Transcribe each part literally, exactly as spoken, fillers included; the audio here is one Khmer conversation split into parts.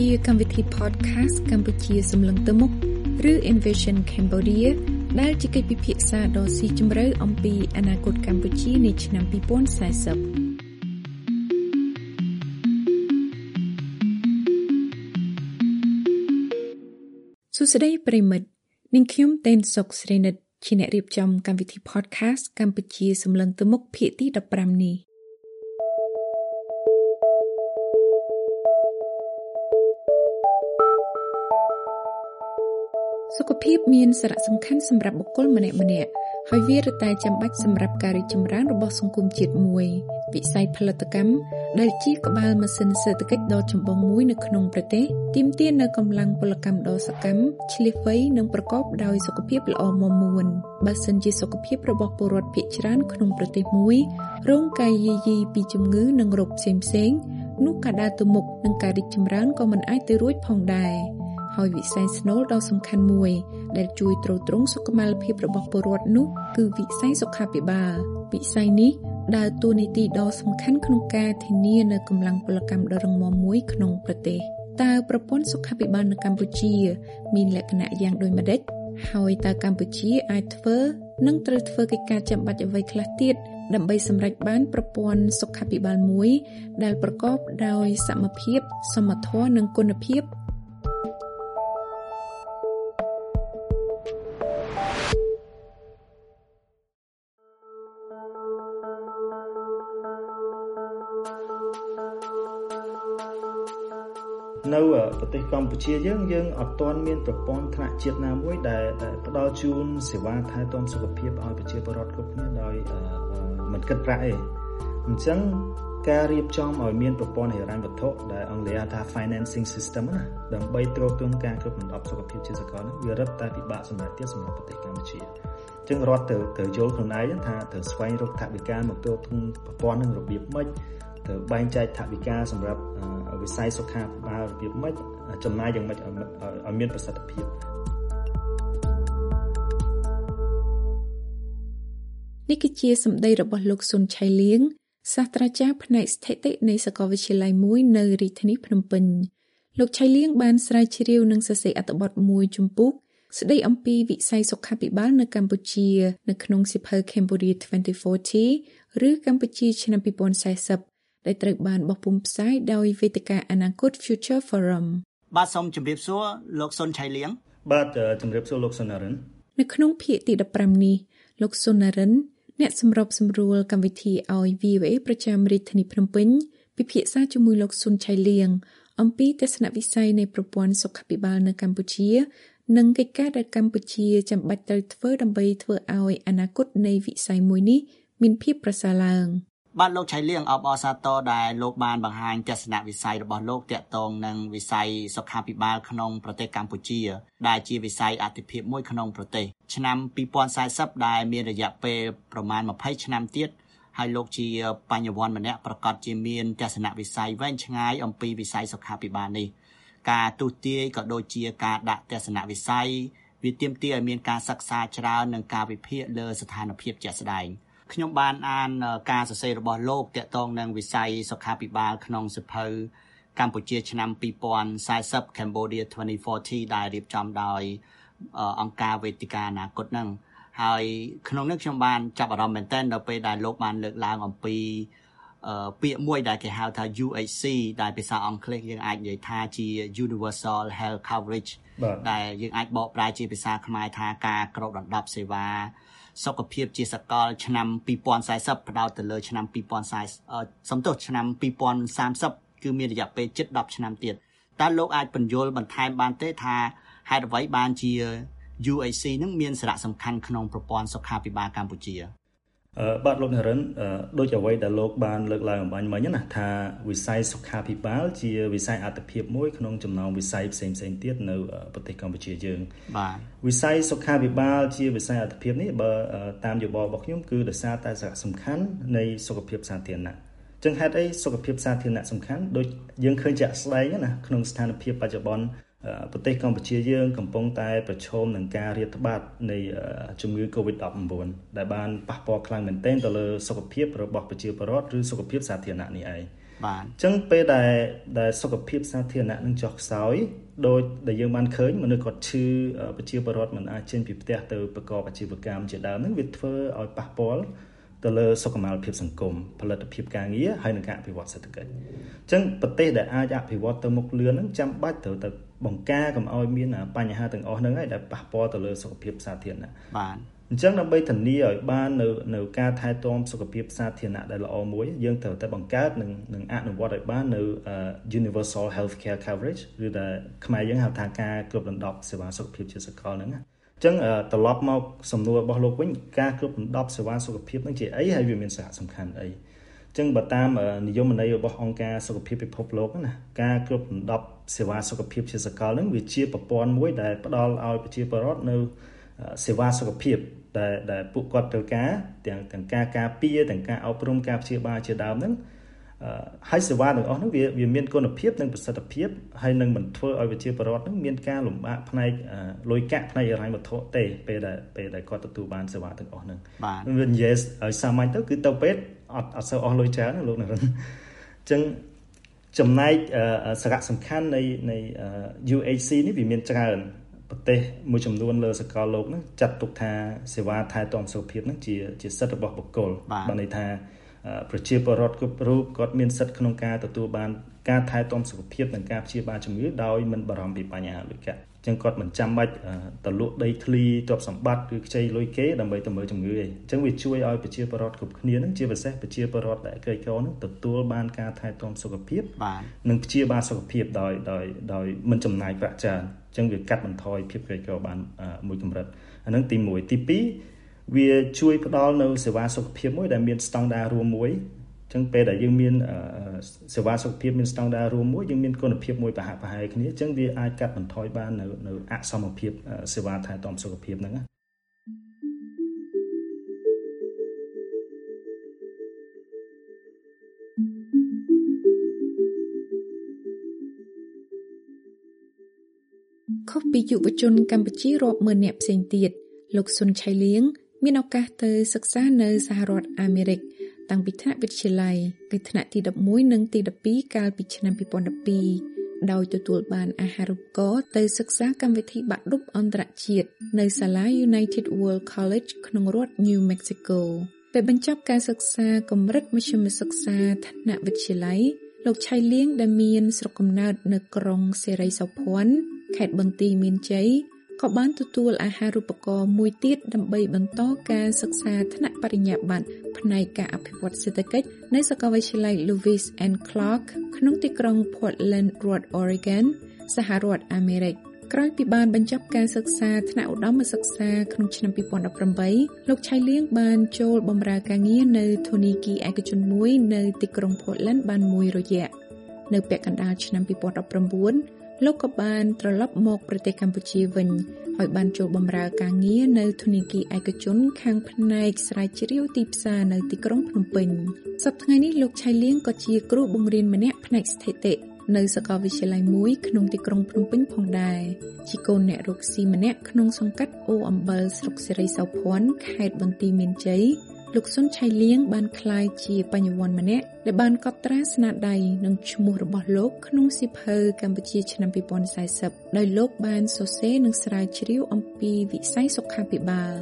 ជាកម្មវិធី podcast កម្ពុជាសម្លឹងទៅមុខឬ Envision Cambodia ដែលជាកិច្ចពិភាក្សាដ៏ស៊ីជម្រៅអំពីអនាគតកម្ពុជានាឆ្នាំtwo thousand fortyសួស្តីប្រិមិត្តនាងខ្ញុំតែនសុកស្រីនិតជាអ្នករៀបចំកម្មវិធី podcast កម្ពុជាសម្លឹងទៅមុខភាគទីfifteenនេះសុខភាពមានសារៈសំខាន់សម្រាប់បុគ្គលម្នាក់ៗហើយវារតែចាំបាច់សម្រាប់ការរីកចម្រើនរបស់សង្គមជាតិមួយវិស័យផលិតកម្មដែលជាក្បាលម៉ាស៊ីនសេដ្ឋកិច្ចដ៏ចម្បងមួយនៅក្នុងប្រទេសទាមទារនូវកម្លាំងពលកម្មដ៏សកម្មឆ្លៀសវៃនិងប្រកបដោយសុខភាពល្អមាំមួនបើសិនជាសុខភាពរបស់ពលរដ្ឋភាគច្រើនក្នុងប្រទេសមួយរងការយាយីពីជំងឺនិងរោគផ្សេងៗនោះការដើរទៅមុខនិងការរីកចម្រើនក៏មិនអាចទៅរួចផងដែរហើយវិស័យស្នូលដ៏សំខាន់មួយដែលជួយទ្រទ្រង់សុខុមាលភាពរបស់ពលរដ្ឋនោះគឺវិស័យសុខាភិបាលវិស័យនេះដើរតួនាទីដ៏សំខាន់ក្នុងការធានានូវកម្លាំងពលកម្មដ៏រឹងមាំមួយក្នុងប្រទេសតើប្រព័ន្ធសុខាភិបាលនៅកម្ពុជាមានលក្ខណៈយ៉ាងដូចម្តេចហើយតើកម្ពុជាអាចធ្វើនិងត្រូវធ្វើកិច្ចការចាំបាច់អ្វីខ្លះទៀតដើម្បីសម្រេចបានប្រព័ន្ធសុខាភិបាលមួយដែលប្រកបដោយសមភាពសមធម៌និងគុណភាពនៅប្រទេសកម្ពុជាយើងយើងអត់ទាន់មានប្រព័ន្ធថ្នាក់ជាតិណាមួយដែលផ្ដល់ជូនសេវាថែទាំសុខភាពឲ្យប្រជាពលរដ្ឋគ្រប់គ្នាដោយមិនគិតប្រាក់ទេអញ្ចឹងការរៀបចំឲ្យមានប្រព័ន្ធហិរញ្ញវត្ថុដែលអង់គ្លេសហៅថា financing system ណាដើម្បីទ្រទ្រង់ការគ្រប់គ្រងសុខភាពជាសកលនេះវារឹតតែពិបាកសម្រាប់ទៀតសម្រាប់ប្រទេសកម្ពុជាអញ្ចឹងរដ្ឋត្រូវត្រូវយល់ខ្លួនឯងថាត្រូវស្វែងរកថវិកាមកទ្រទ្រង់ប្រព័ន្ធនឹងរបៀបម៉េចត្រូវបែងចែកថវិកាសម្រាប់វិស័យសុខាភិបាលរបៀបម៉េចចំណាយយ៉ាងម៉េចឲ្យមានប្រសិទ្ធភាពនេះគឺជាសម្ដីរបស់លោកសុនឆៃលៀងសាស្ត្រាចារ្យផ្នែកស្ថិតិនៃសាកលវិទ្យាល័យមួយនៅរាជធានីភ្នំពេញលោកឆៃលៀងបានស្រាវជ្រាវនិងសរសេរអត្ថបទមួយជំពូកស្ដីអំពីវិស័យសុខាភិបាលនៅកម្ពុជានៅក្នុងសៀវភៅ Cambodia twenty forty ឬកម្ពុជាឆ្នាំtwo thousand fortyដែលត្រូវបានបោះពុម្ពផ្សាយដោយវេទិកាអនាគត Future Forum បាទសូមជម្រាបសួរលោកសុនឆៃលៀងបាទជម្រាបសួរលោកសុនរិននៅក្នុងភាគទីfifteenនេះលោកសុនរិនអ្នកសម្របសម្រួលកម្មវិធីឲ្យ V O A ប្រចាំរាជធានីភ្នំពេញពិភាក្សាជាមួយលោកសុនឆៃលៀងអំពីទស្សនវិស័យនៃប្រព័ន្ធសុខាភិបាលនៅកម្ពុជានិងកិច្ចការដែលកម្ពុជាចាំបាច់ត្រូវធ្វើដើម្បីធ្វើឲ្យអនាគតនៃវិស័យមួយនេះមានភាពប្រសើរឡើងបាទលោកឆៃលៀងអបអរសាទរដែលលោកបានបង្ហាញទស្សនវិស័យរបស់លោកទាក់ទងនឹងវិស័យសុខាភិបាលក្នុងប្រទេសកម្ពុជាដែលជាវិស័យអាទិភាពមួយក្នុងប្រទេសឆ្នាំtwo thousand fortyដែលមានរយៈពេលប្រមាណtwentyឆ្នាំទៀតហើយលោកជាបញ្ញវន្តម្នាក់ប្រកាសជាមានទស្សនវិស័យវែងឆ្ងាយអំពីវិស័យសុខាភិបាលនេះការទូទាយក៏ដូចជាការដាក់ទស្សនវិស័យវាទាមទារឲ្យមានការសិក្សាច្រើននិងការវិភាគលើស្ថានភាពជាក់ស្ដែងខ្ញុំបានអានការសរសេររបស់លោកទាក់ទងនឹងវិស័យសុខាភិបាលក្នុងសៀវភៅកម្ពុជាឆ្នាំtwo thousand forty Cambodia twenty fortyដែលរៀបចំដោយអង្គការវេទិកាអនាគតហ្នឹងហើយក្នុងនេះខ្ញុំបានចាប់អារម្មណ៍មែនទែនដល់ពេលដែលលោកបានលើកឡើងអំពីពាក្យមួយដែលគេហៅថា U H C ដែលភាសាអង់គ្លេសយើងអាចនិយាយថាជា Universal Health Coverage ដែលយើងអាចបកប្រែជាភាសាខ្មែរថាការគ្របដណ្ដប់សេវាសុខភាពជាសកលឆ្នាំtwo thousand fortyផ្ដោតទៅលើឆ្នាំtwo thousand fortyសំទោសឆ្នាំtwo thousand thirtyគឺមានរយៈពេលជិតtenឆ្នាំទៀតតើលោកអាចបញ្យល់បន្ថែមបានទេថាហេតុអ្វីបានជា U H C នឹងមានសារៈសំខាន់ក្នុងប្រព័ន្ធសុខាភិបាលកម្ពុជាអឺបាទលោកនរិនដូចអ្វីដែលលោកបានលើកឡើងអំបញ្ញមិញណាថាវិស័យសុខាភិបាលជាវិស័យអាទិភាពមួយក្នុងចំណោមវិស័យផ្សេងៗទៀតនៅប្រទេសកម្ពុជាយើងបាទវិស័យសុខាភិបាលជាវិស័យអាទិភាពនេះបើតាមយោបល់របស់ខ្ញុំគឺដោយសារតែសារៈសំខាន់នៃសុខភាពសាធារណៈចឹងហេតុអីសុខភាពសាធារណៈសំខាន់ដូចយើងឃើញជាក់ស្ដែងណាក្នុងស្ថានភាពបច្ចុប្បន្នប្រទេសកម្ពុជាយើងកំពុងតែប្រឈមនឹងការរាតត្បាតនៃជំងឺ COVID nineteen ដែលបានប៉ះពាល់ខ្លាំងមែនទែនទៅលើសុខភាពរបស់ប្រជាពលរដ្ឋឬសុខភាពសាធារណៈនេះឯងបាទអញ្ចឹងពេលដែលដែលសុខភាពសាធារណៈនឹងចុះខ្សោយដោយដែលយើងបានឃើញមនុស្សគាត់ឈឺប្រជាពលរដ្ឋមិនអាចចេញពីផ្ទះទៅប្រកបអាជីវកម្មជាដើមហ្នឹងវាធ្វើឲ្យប៉ះពាល់ទៅលើសុខុមាលភាពសង្គមផលិតភាពការងារហើយនិងការអភិវឌ្ឍសេដ្ឋកិច្ចអញ្ចឹងប្រទេសដែលអាចអភិវឌ្ឍទៅមុខលឿនហ្នឹងចាំបាច់ត្រូវតែបង្ការកុំឲ្យមានបញ្ហាទាំងអស់ហ្នឹងហើយដែលប៉ះពាល់ទៅលើសុខភាពសាធារណៈបាទអញ្ចឹងដើម្បីធានាឲ្យបាននៅនៅការថែទាំសុខភាពសាធារណៈដែលល្អមួយយើងត្រូវតែបង្កើតនិងនិងអនុវត្តឲ្យបាននៅ Universal Healthcare Coverage ឬដែលខ្មែរយើងហៅថាការគ្រប់ដណ្ដប់សេវាសុខភាពជាសកលហ្នឹងណាអញ្ចឹងត្រឡប់មកសំណួររបស់លោកវិញការគ្រប់ដណ្ដប់សេវាសុខភាពហ្នឹងជាអីហើយវាមានសារៈសំខាន់អីអញ្ចឹងបើតាមនិយមន័យរបស់អង្គការសុខភាពពិភពលោកណាការគ្រប់ដណ្ដប់សេវាសុខភាពជាសកលហ្នឹងវាជាប្រព័ន្ធមួយដែលផ្ដល់ឲ្យប្រជាពលរដ្ឋនៅសេវាសុខភាពដែលដែលពួកគាត់ត្រូវការទាំងទាំងការការពារទាំងការអប់រំការព្យាបាលជាដើមហ្នឹងហើយសេវាទាំងអស់ហ្នឹងវាវាមានគុណភាពនិងប្រសិទ្ធភាពហើយនឹងមិនធ្វើឲ្យប្រជាពលរដ្ឋហ្នឹងមានការលំបាកផ្នែកលុយកាក់ផ្នែកហិរញ្ញវត្ថុទេពេលដែលពេលដែលគាត់ទទួលបានសេវាទាំងអស់ហ្នឹងវានិយាយឲ្យសាមញ្ញទៅគឺទៅពេទ្យអត់អត់សូវអស់លុយច្រើនលោកណាអញ្ចឹងចំណែកសារៈសំខាន់នៃនៃ U H C នេះវាមានច្រើនប្រទេសមួយចំនួនលើសកលលោកហ្នឹងចាត់ទុកថាសេវាថែទាំសុខភាពហ្នឹងជាជាសិទ្ធិរបស់បុគ្គលបានន័យថាប្រជាពលរដ្ឋគ្រប់រូបគាត់មានសិទ្ធិក្នុងការទទួលបានការថែទាំសុខភាពនិងការព្យាបាលជំងឺដោយមិនបារម្ភពីបញ្ហាលុយកាក់អញ្ចឹងគាត់មិនចាំបាច់ទៅលក់ដីធ្លីទ្រព្យសម្បត្តិឬខ្ចីលុយគេដើម្បីទៅមើលជំងឺទេអញ្ចឹងវាជួយឲ្យប្រជាពលរដ្ឋគ្រប់គ្នាហ្នឹងជាពិសេសប្រជាពលរដ្ឋដែលក្រីក្រហ្នឹងទទួលបានការថែទាំសុខភាពនិងព្យាបាលសុខភាពដោយដោយដោយមិនចំណាយប្រាក់ច្រើនអញ្ចឹងវាកាត់បន្ថយភាពក្រីក្របានមួយកម្រិតអាហ្នឹងទីមួយទីពីរវាជួយផ្ដល់នៅសេវាសុខភាពមួយដែលមានស្តង់ដាររួមមួយអញ្ចឹងពេលដែលយើងមានសេវាសុខភាពមានស្តង់ដាររួមមួយយើងមានគុណភាពមួយប្រហាក់ប្រហែលគ្នាអញ្ចឹងវាអាចកាត់បន្ថយបាននៅនៅអសមភាពសេវាថែទាំសុខភាពហ្នឹងណាខុសពីយុវជនកម្ពុជារាប់ម៉ឺននាក់ផ្សេងទៀតលោកស៊ុនឆៃលៀងមានឱកាសទៅសិក្សានៅសហរដ្ឋអាមេរិកតាំងពីថ្នាក់វិទ្យាល័យពីថ្នាក់ទីដប់មួយនិងទីដប់ពីរកាលពីឆ្នាំពីរពាន់ដប់ពីរដោយទទួលបានអាហារូបករណ៍ទៅសិក្សាកម្មវិធីបាក់ឌុបអន្តរជាតិនៅសាលា United World College ក្នុងរដ្ឋ New Mexico ពេលបញ្ចប់ការសិក្សាកម្រិតមធ្យមសិក្សាថ្នាក់វិទ្យាល័យលោកឆៃលៀងដែលមានស្រុកកំណើតនៅក្រុងសេរីសោភ័ណ្ឌខេត្តបន្ទាយមានជ័យក៏បានទទួលអាហារូបករណ៍មួយទៀតដើម្បីបន្តការសិក្សាថ្នាក់បរិញ្ញាបត្រផ្នែកការអភិវឌ្ឍសេដ្ឋកិច្ចនៅសាកលវិទ្យាល័យ Lewis and Clark ក្នុងទីក្រុង Portland រដ្ឋ Oregon សហរដ្ឋអាមេរិកក្រោយពីបានបញ្ចប់ការសិក្សាថ្នាក់ឧត្តមសិក្សាក្នុងឆ្នាំពីរពាន់ដប់ប្រាំបីលោកឆៃលៀងបានចូលបម្រើការងារនៅធនាគារឯកជនមួយនៅទីក្រុង Portland បានមួយរយៈនៅពាក់កណ្ដាលឆ្នាំពីរពាន់ដប់ប្រាំបួនលោកក៏បានត្រឡប់មកប្រទេសកម្ពុជាវិញហើយបានចូលបម្រើការងារនៅធនាគារឯកជនខាងផ្នែកស្រាវជ្រាវទីផ្សារនៅទីក្រុងភ្នំពេញសប្តាហ៍ថ្ងៃនេះលោកឆៃលៀងក៏ជាគ្រូបង្រៀនម្នាក់ផ្នែកស្ថិតិនៅសាកលវិទ្យាល័យមួយក្នុងទីក្រុងភ្នំពេញផងដែរជាកូនអ្នករកស៊ីម្នាក់ក្នុងសង្កាត់អូអំបិលស្រុកសេរីសោភ័ណ្ឌខេត្តបន្ទាយមានជ័យលោកស៊ុនឆៃលៀងបានក្លាយជាបញ្ញវន្តម្នាក់ដែលបានកត់ត្រាស្នាដៃនិងឈ្មោះរបស់លោកក្នុងសៀវភៅកម្ពុជាឆ្នាំពីរពាន់សែសិបដោយលោកបានសរសេរនិងស្រាវជ្រាវអំពីវិស័យសុខាភិបាល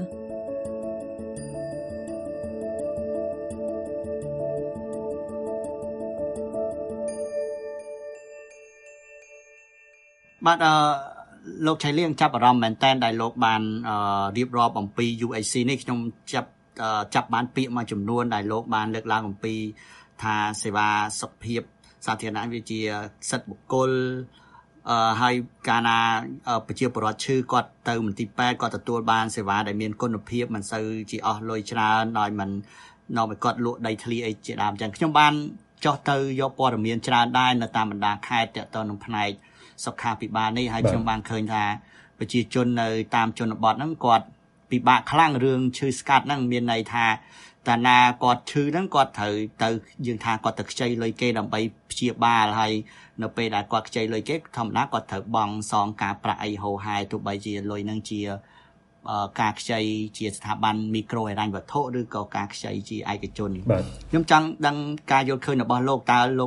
បាទអឺលោកឆៃលៀងចាប់អារម្មណ៍មែនតើដែលលោកបានរៀបរាប់អំពី U H C នេះខ្ញុំចាប់ចាប់បានពាក្យមួយចំនួនដែលលោកបានលើកឡើងអំពីថាសេវាសុខភាពសាធារណៈវាជាសិទ្ធិបុគ្គលអឺហើយកាលណាប្រជាពលរដ្ឋឈឺគាត់ទៅមន្ទីរពេទ្យគាត់ទទួលបានសេវាដែលមានគុណភាពមិនសូវជាអស់លុយច្រើនដោយមិននាំឲ្យគាត់លក់ដីធ្លីអីជាដើមអញ្ចឹងខ្ញុំបានចុះទៅយកព័ត៌មានច្រើនដែរនៅតាមបណ្ដាខេត្តទាក់ទងនឹងផ្នែកសុខាភិបាលនេះហើយខ្ញុំបានឃើញថាប្រជាជននៅតាមជនបទហ្នឹងគាត់ពិបាកខ្លាំងរឿងឈឺស្កាត់ហ្នឹងមានន័យថាតាណាគាត់ឈឺហ្នឹងគាត់ត្រូវទៅយើងថាគាត់ទៅខ្ចីលុយគេដើម្បីព្យាបាលហើយនៅពេលដែលគាត់ខ្ចីលុយគេធម្មតាគាត់ត្រូវបង់សងការប្រាក់អីហូរហែទោះបីជាលុយហ្នឹងជាការខ្ចីជាស្ថាប័នមីក្រូហិរញ្ញវត្ថុឬក៏ការខ្ចីជាឯកជនខ្ញុំចង់ដឹងការយល់ឃើញរបស់លោកតើលោក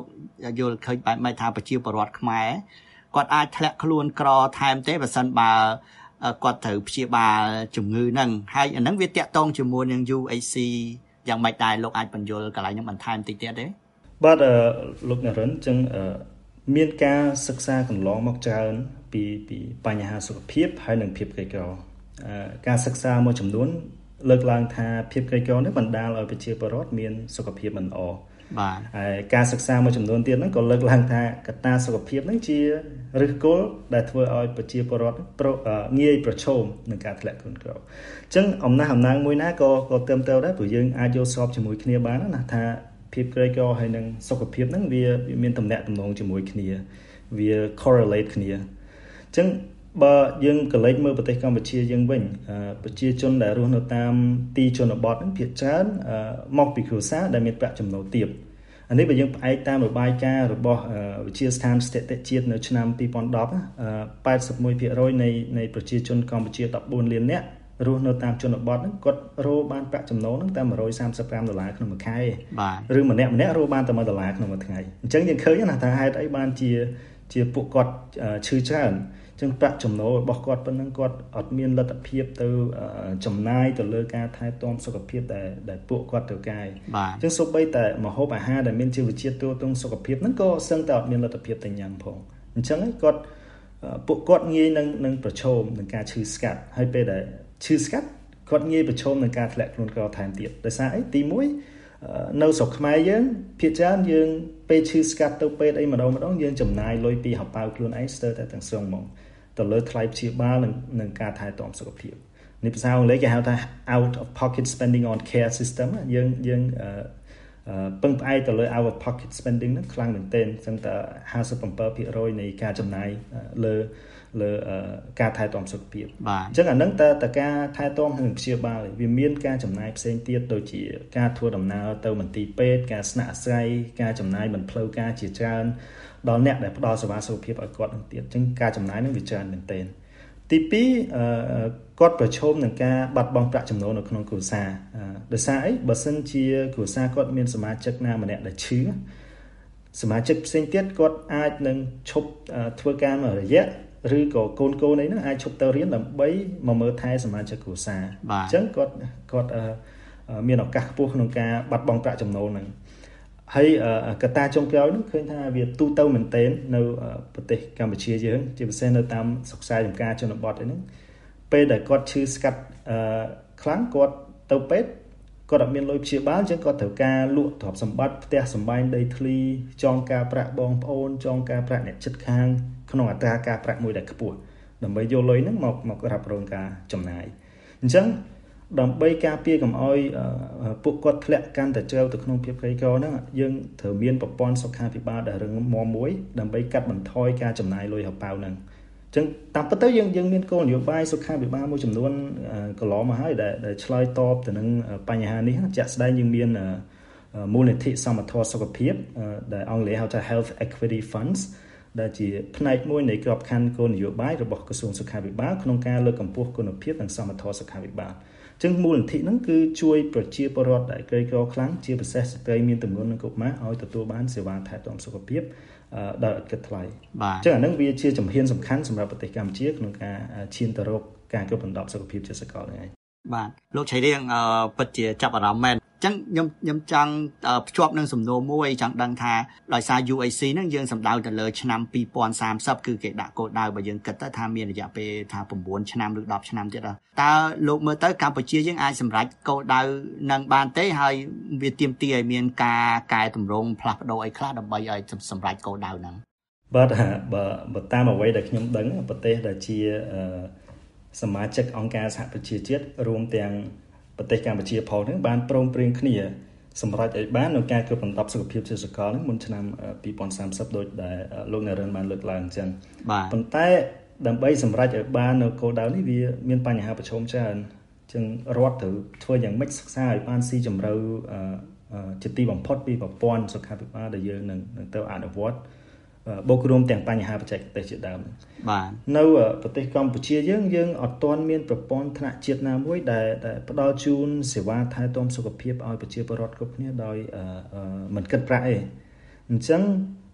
យល់ឃើញបែបមិនថាប្រជាពលរដ្ឋខ្មែរគាត់អាចធ្លាក់ខ្លួនក្រថែមទេបើសិនបើគាត់ត្រូវព្យាបាលជំងឺហ្នឹងហើយអាហ្នឹងវាតាក់ទងជាមួយនឹង ยู เอช ซี យ៉ាងម៉េចដែរលោកអាចបញ្យល់កន្លែងហ្នឹងបន្ថែមតិចទៀតទេបាទលោកនរិនចឹងមានការសិក្សាកន្លងមកច្រើនពីពីបញ្ហាសុខភាពហើយនិងភាពក្រីក្រការសិក្សាមួយចំនួនលើកឡើងថាភាពក្រីក្រនេះបណ្ដាលឲ្យប្រជាពលរដ្ឋមានសុខភាពមិនល្អបាទហើយការសិក្សាមួយចំនួនទៀតហ្នឹងក៏លើកឡើងថាកត្តាសុខភាពហ្នឹងជាឫសគល់ដែលធ្វើឲ្យប្រជាពលរដ្ឋងាយប្រឈមនឹងការធ្លាក់ខ្លួនក្រអញ្ចឹងអំណះអំណាងមួយណាក៏ក៏ត្រឹមត្រូវដែរព្រោះយើងអាចយកស្របជាមួយគ្នាបានណាថាភាពក្រីក្រហើយនឹងសុខភាពហ្នឹងវាមានតំណែងតំណងជាមួយគ្នាវា correlate គ្នាអញ្ចឹងបើយើងក៏លេចមើលប្រទេសកម្ពុជាយើងវិញប្រជាជនដែលរស់នៅតាមទីជនបទហ្នឹងភាគច្រើនមកពីគ្រួសារដែលមានប្រាក់ចំណូលទាបអានេះបើយើងផ្អែកតាមរបាយការណ៍របស់វិទ្យាស្ថានស្ថិតិជាតិនៅឆ្នាំពីរពាន់ដប់ 八十一ភាគរយ នៃនៃប្រជាជនកម្ពុជាដប់បួនលាននាក់រស់នៅតាមជនបទហ្នឹងគាត់រកបានប្រាក់ចំណូលហ្នឹងតែmột trăm三mươi lămដុល្លារក្នុងមួយខែឬម្នាក់ម្នាក់រកបានតែmộtដុល្លារក្នុងមួយថ្ងៃអញ្ចឹងយើងឃើញណាថាហេតុអីបានជាជាពួកគាត់ឈឺច្រើនចឹងប្រាក់ចំណូលរបស់គាត់ប៉ុណ្ណឹងគាត់អត់មានលទ្ធភាពទៅចំណាយទៅលើការថែទាំសុខភាពដែលដែលពួកគាត់ត្រូវការចឹងសូម្បីតែម្ហូបអាហារដែលមានជីវជាតិទូទៅសុខភាពហ្នឹងក៏សឹងតែអត់មានលទ្ធភាពទៅញ៉ាំផងអញ្ចឹងគាត់ពួកគាត់ងាយនឹងនឹងប្រឈមនឹងការឈឺស្កាត់ហើយពេលដែលឈឺស្កាត់គាត់ងាយប្រឈមនឹងការធ្លាក់ខ្លួនក្រថែមទៀតដោយសារអីទីមួយនៅស្រុកខ្មែរយើងភាគច្រើនយើងពេលឈឺស្កាត់ទៅពេទ្យអីម្ដងម្ដងយើងចំណាយលុយពីហបៅខ្លួនឯងស្ទើរតែទាំងស្រុងហ្មងទៅលើថ្លៃព្យាបាលនិងនឹងការថែទាំសុខភាពនេះភាសាអង់គ្លេសគេហៅថា out of pocket spending on care system យើងយើងពឹងផ្អែកទៅលើ out of pocket spending ហ្នឹងខ្លាំងមែនទែនចឹងតែห้าสิบเจ็ดភាគរយ នៃការចំណាយលើលើការថែទាំសុខភាពអញ្ចឹងអាហ្នឹងតើតើការថែទាំនិងព្យាបាលវាមានការចំណាយផ្សេងទៀតដូចជាការធ្វើដំណើរទៅមន្ទីរពេទ្យការស្នាក់អាស្រ័យការចំណាយមិនផ្លូវការជាច្រើនដល់អ្នកដែលផ្ដល់សេវាសុខភាពឲ្យគាត់នឹងទៀតអញ្ចឹងការចំណាយនឹងវាច្រើនមែនទែនទីពីរគាត់ប្រឈមនឹងការបាត់បង់ប្រាក់ចំណូលនៅក្នុងគ្រួសារដោយសារអីបើសិនជាគ្រួសារគាត់មានសមាជិកណាម្នាក់ដែលឈឺសមាជិកផ្សេងទៀតគាត់អាចនឹងឈប់ធ្វើការមួយរយៈឬក៏កូនកូនអីហ្នឹងអាចឈប់ទៅរៀនដើម្បីមកមើលថែសមាជិកគ្រួសារអញ្ចឹងគាត់គាត់មានឱកាសខ្ពស់ក្នុងការបាត់បង់ប្រាក់ចំណូលហ្នឹងហើយកត្តាចុងក្រោយនោះឃើញថាវាទូទៅមែនទែននៅប្រទេសកម្ពុជាយើងជាពិសេសនៅតាមស្រុកស្រែចំការជនបទហ្នឹងពេលដែលគាត់ឈឺស្កាត់ខ្លាំងគាត់ទៅពេទ្យគាត់អត់មានលុយព្យាបាលអញ្ចឹងគាត់ត្រូវការលក់ទ្រព្យសម្បត្តិផ្ទះសម្បែងដីធ្លីចងការប្រាក់បងប្អូនចងការប្រាក់អ្នកជិតខាងក្នុងអត្រាការប្រាក់មួយដែលខ្ពស់ដើម្បីយកលុយហ្នឹងមកមករ៉ាប់រងការចំណាយអញ្ចឹងដើម្បីការពារកុំឲ្យពួកគាត់ធ្លាក់កាន់តែជ្រៅទៅក្នុងភាពក្រីក្រហ្នឹងយើងត្រូវមានប្រព័ន្ធសុខាភិបាលដែលរឹងមាំមួយដើម្បីកាត់បន្ថយការចំណាយលុយហប៉ៅហ្នឹងអញ្ចឹងតាមពិតទៅយើងយើងមានគោលនយោបាយសុខាភិបាលមួយចំនួនកន្លងមកហើយដែលដែលឆ្លើយតបទៅនឹងបញ្ហានេះជាក់ស្ដែងយើងមានមូលនិធិសមត្ថសុខភាពដែលអង់គ្លេសហៅថា Health Equity Funds ដែលជាផ្នែកមួយនៃក្របខ័ណ្ឌគោលនយោបាយរបស់ក្រសួងសុខាភិបាលក្នុងការលើកកម្ពស់គុណភាពនិងសមត្ថសុខាភិបាលចឹងមូលនិធិហ្នឹងគឺជួយប្រជាពលរដ្ឋដែលក្រីក្រខ្លាំងជាពិសេសស្ត្រីមានទម្ងន់និងកុមារឲ្យទទួលបានសេវាថែទាំសុខភាពដោយឥតគិតថ្លៃចឹងអាហ្នឹងវាជាជំហានសំខាន់សម្រាប់ប្រទេសកម្ពុជាក្នុងការឈានទៅរកការគ្រប់គ្រងសុខភាពជាសកលហ្នឹងឯងបាទលោកឆៃរៀងពិតជាចាប់អារម្មណ៍មែនអញ្ចឹងខ្ញុំខ្ញុំចង់ភ្ជាប់នឹងសំណួរមួយចង់ដឹងថាដោយសារ ยู เอช ซี ហ្នឹងយើងសំដៅទៅលើឆ្នាំពីរពាន់សាមសិបគឺគេដាក់គោលដៅបើយើងគិតទៅថាមានរយៈពេលថា៩ឆ្នាំឬដប់ឆ្នាំទៀតតើលោកមើលទៅកម្ពុជាយើងអាចសម្រេចគោលដៅនឹងបានទេហើយវាទាមទារឲ្យមានការកែតម្រង់ផ្លាស់ប្ដូរអីខ្លះដើម្បីឲ្យសម្រេចគោលដៅហ្នឹងបាទបើបើតាមអ្វីដែលខ្ញុំដឹងប្រទេសដែលជាសមាជិកអង្គការសហប្រជាជាតិរួមទាំងប្រទេសកម្ពុជាផងហ្នឹងបានព្រមព្រៀងគ្នាសម្រាប់ឲ្យបាននៅការគ្រប់គ្រងសុខភាពជាសកលហ្នឹងមុនឆ្នាំពីរពាន់សាមសិបដូចដែលលោកនារិនបានលើកឡើងអញ្ចឹងប៉ុន្តែដើម្បីសម្រេចឲ្យបាននៅគោលដៅនេះវាមានបញ្ហាប្រឈមច្រើនអញ្ចឹងរដ្ឋត្រូវធ្វើយ៉ាងម៉េចសិក្សាឲ្យបានស៊ីជម្រៅជាទីបំផុតពីប្រព័ន្ធសុខាភិបាលដែលយើងនឹងទៅអនុវត្តបូករួមទាំងបញ្ហាបច្ចេកទេសជាដើមបាទនៅប្រទេសកម្ពុជាយើងយើងអត់ទាន់មានប្រព័ន្ធថ្នាក់ជាតិណាមួយដែលដែលផ្ដល់ជូនសេវាថែទាំសុខភាពឲ្យប្រជាពលរដ្ឋគ្រប់គ្នាដោយមិនគិតប្រាក់ទេអញ្ចឹង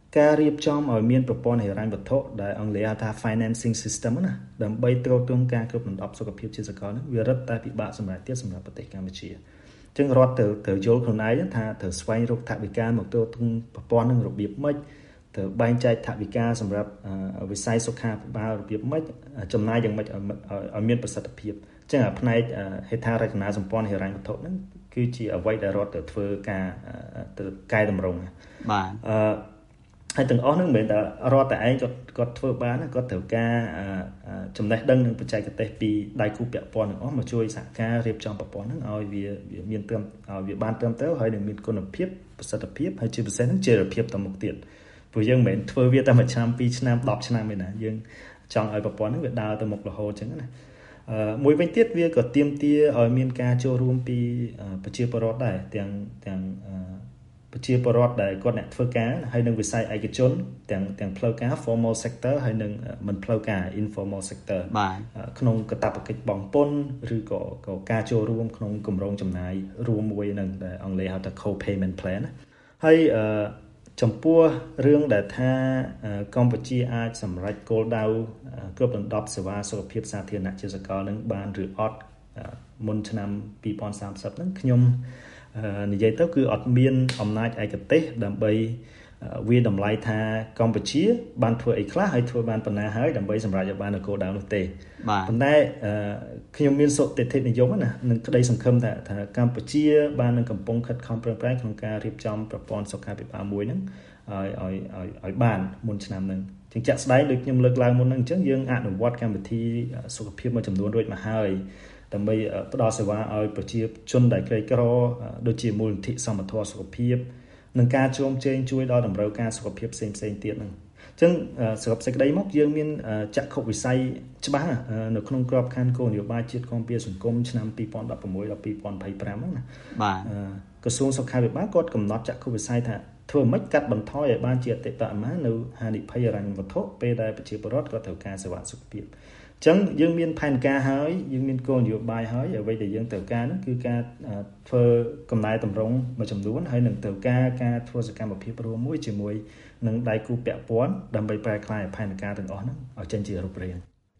ការរៀបចំឲ្យមានប្រព័ន្ធហិរញ្ញវត្ថុដែលអង់គ្លេសហៅថា financing system ណាដើម្បីទ្រទ្រង់ការគ្រប់គ្រងសុខភាពជាសកលហ្នឹងវារឹតតែពិបាកសម្រាប់ទៀតសម្រាប់ប្រទេសកម្ពុជាអញ្ចឹងរដ្ឋត្រូវត្រូវយល់ខ្លួនឯងថាត្រូវស្វែងរកថវិកាមកទ្រទ្រង់ប្រព័ន្ធហ្នឹងរបៀបម៉េចត្រូវបែងចែកថវិកាសម្រាប់វិស័យសុខាភិបាលរបៀបម៉េចចំណាយយ៉ាងម៉េចឲ្យមានប្រសិទ្ធភាពអញ្ចឹងផ្នែកហេដ្ឋារចនាសម្ព័ន្ធហិរញ្ញវត្ថុហ្នឹងគឺជាអ្វីដែលរដ្ឋត្រូវធ្វើការទៅកែតម្រង់បាទអឺហើយទាំងអស់ហ្នឹងមិនមែនតែរដ្ឋតែឯងគាត់គាត់ធ្វើបានគាត់ត្រូវការចំណេះដឹងនិងបច្ចេកទេសពីដៃគូពាក់ព័ន្ធទាំងអស់មកជួយសហការរៀបចំប្រព័ន្ធហ្នឹងឲ្យវាវាមានត្រឹមឲ្យវាបានត្រឹមត្រូវហើយនឹងមានគុណភាពប្រសិទ្ធភាពហើយជាពិសេសហ្នឹងជារភាពទៅមុខទៀតព្រោះយើងមិនមែនធ្វើវាតែមួយឆ្នាំពីរឆ្នាំដប់ឆ្នាំទេណាយើងចង់ឲ្យប្រព័ន្ធហ្នឹងវាដើរទៅមុខរហូតអញ្ចឹងណាអឺមួយវិញទៀតវាក៏ទាមទារឲ្យមានការចូលរួមពីប្រជាពលរដ្ឋដែរទាំងទាំងប្រជាពលរដ្ឋដែលគាត់អ្នកធ្វើការហើយនឹងវិស័យឯកជនទាំងទាំងផ្លូវការ formal sector ហើយនឹងមិនផ្លូវការ informal sector បាទក្នុងកាតព្វកិច្ចបង់ពន្ធឬក៏ក៏ការចូលរួមក្នុងគម្រោងចំណាយរួមមួយនឹងដែលអង់គ្លេសហៅថា co-payment plan ហើយអឺចំពោះរឿងដែលថាកម្ពុជាអាចសម្រេចគោលដៅគ្រប់ដណ្ដប់សេវាសុខភាពសាធារណៈជាសកលនឹងបានឬអត់មុនឆ្នាំពីរពាន់សាមសិបហ្នឹងខ្ញុំនិយាយទៅគឺអត់មានអំណាចឯកទេសដើម្បីវាតម្លៃថាកម្ពុជាបានធ្វើអីខ្លះហើយធ្វើបានប៉ុណ្ណាហើយដើម្បីសម្រេចឲ្យបានគោលដៅនោះទេប៉ុន្តែខ្ញុំមានសុតិធិនិយមណានឹងក្តីសង្ឃឹមថាថាកម្ពុជាបាននឹងកំពុងខិតខំប្រឹងប្រែងក្នុងការរៀបចំប្រព័ន្ធសុខាភិបាលមួយហ្នឹងឲ្យឲ្យឲ្យឲ្យបានមុនឆ្នាំហ្នឹងជាងចាក់ស្ដែងដូចខ្ញុំលើកឡើងមុនហ្នឹងអញ្ចឹងយើងអនុវត្តកម្មវិធីសុខភាពមួយចំនួនរួចមកហើយដើម្បីផ្ដល់សេវាឲ្យប្រជាជនដែលក្រីក្រដូចជាមូលនិធិសមត្ថសុខភាពនិងការជួមជែងជួយដល់តម្រូវការសុខភាពផ្សេងផ្សេងទៀតហ្នឹងអញ្ចឹងសរុបសេចក្តីមកយើងមានចក្ខុវិស័យច្បាស់នៅក្នុងក្របខ័ណ្ឌគោលនយោបាយជាតិគាំពារសង្គមឆ្នាំពីរពាន់ដប់ប្រាំមួយដល់ពីរពាន់ยี่สิบห้าហ្នឹងណាបាទក្រសួងសុខាភិបាលគាត់កំណត់ចក្ខុវិស័យថាធ្វើម៉េចកាត់បន្ថយឲ្យបានជាអតិបរមានៅហានិភ័យហិរញ្ញវត្ថុពេលដែលប្រជាពលរដ្ឋគាត់ត្រូវការសេវាសុខភាពអញ្ចឹងយើងមានផែនការហើយយើងមានគោលនយោបាយហើយអ្វីដែលយើងត្រូវការនោះគឺការធ្វើកំណែតម្រង់មួយចំនួនហើយនឹងត្រូវការការធ្វើសកម្មភាពរួមមួយជាមួយនឹងដៃគូពាក់ព័ន្ធដើម្បីប្រែក្លាយផែនការទាំងអស់ហ្នឹងឲ្យចេញជារូបរាង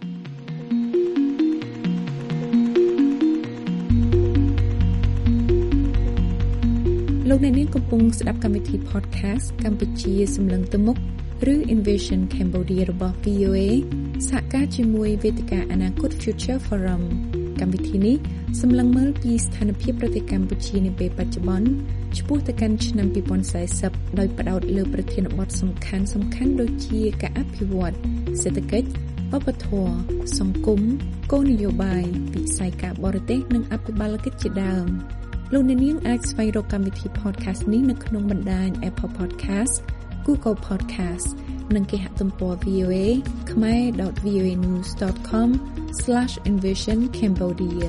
លោកអ្នកនាងកំពុងស្ដាប់កម្មវិធី podcast កម្ពុជាសម្លឹងទៅមុខឬ Invision Cambodia របស់ វី អូ เอ សហការជាមួយវេទិកាអនាគត Future Forum កម្មវិធីនេះសម្លឹងមើលពីស្ថានភាពប្រទេសកម្ពុជានាពេលបច្ចុប្បន្នឆ្ពោះទៅកាន់ឆ្នាំពីរពាន់สี่สิบដោយផ្ដោតលើប្រធានបទសំខាន់សំខាន់ដូចជាការអភិវឌ្ឍសេដ្ឋកិច្ចវប្បធម៌សង្គមគោលនយោបាយវិស័យការបរទេសនិងអភិបាលកិច្ចជាដើមលោកអ្នកនាងអាចស្វែងរកកម្មវិធី podcast នេះនៅក្នុងបណ្ដាញ Apple Podcast Google Podcast និងគេហទំព័រ វី អូ เอ ខមេរ ដត វី អូ เอ นิวส์ ដត คอม ស្លាช អិនវីશન ខេមបូឌី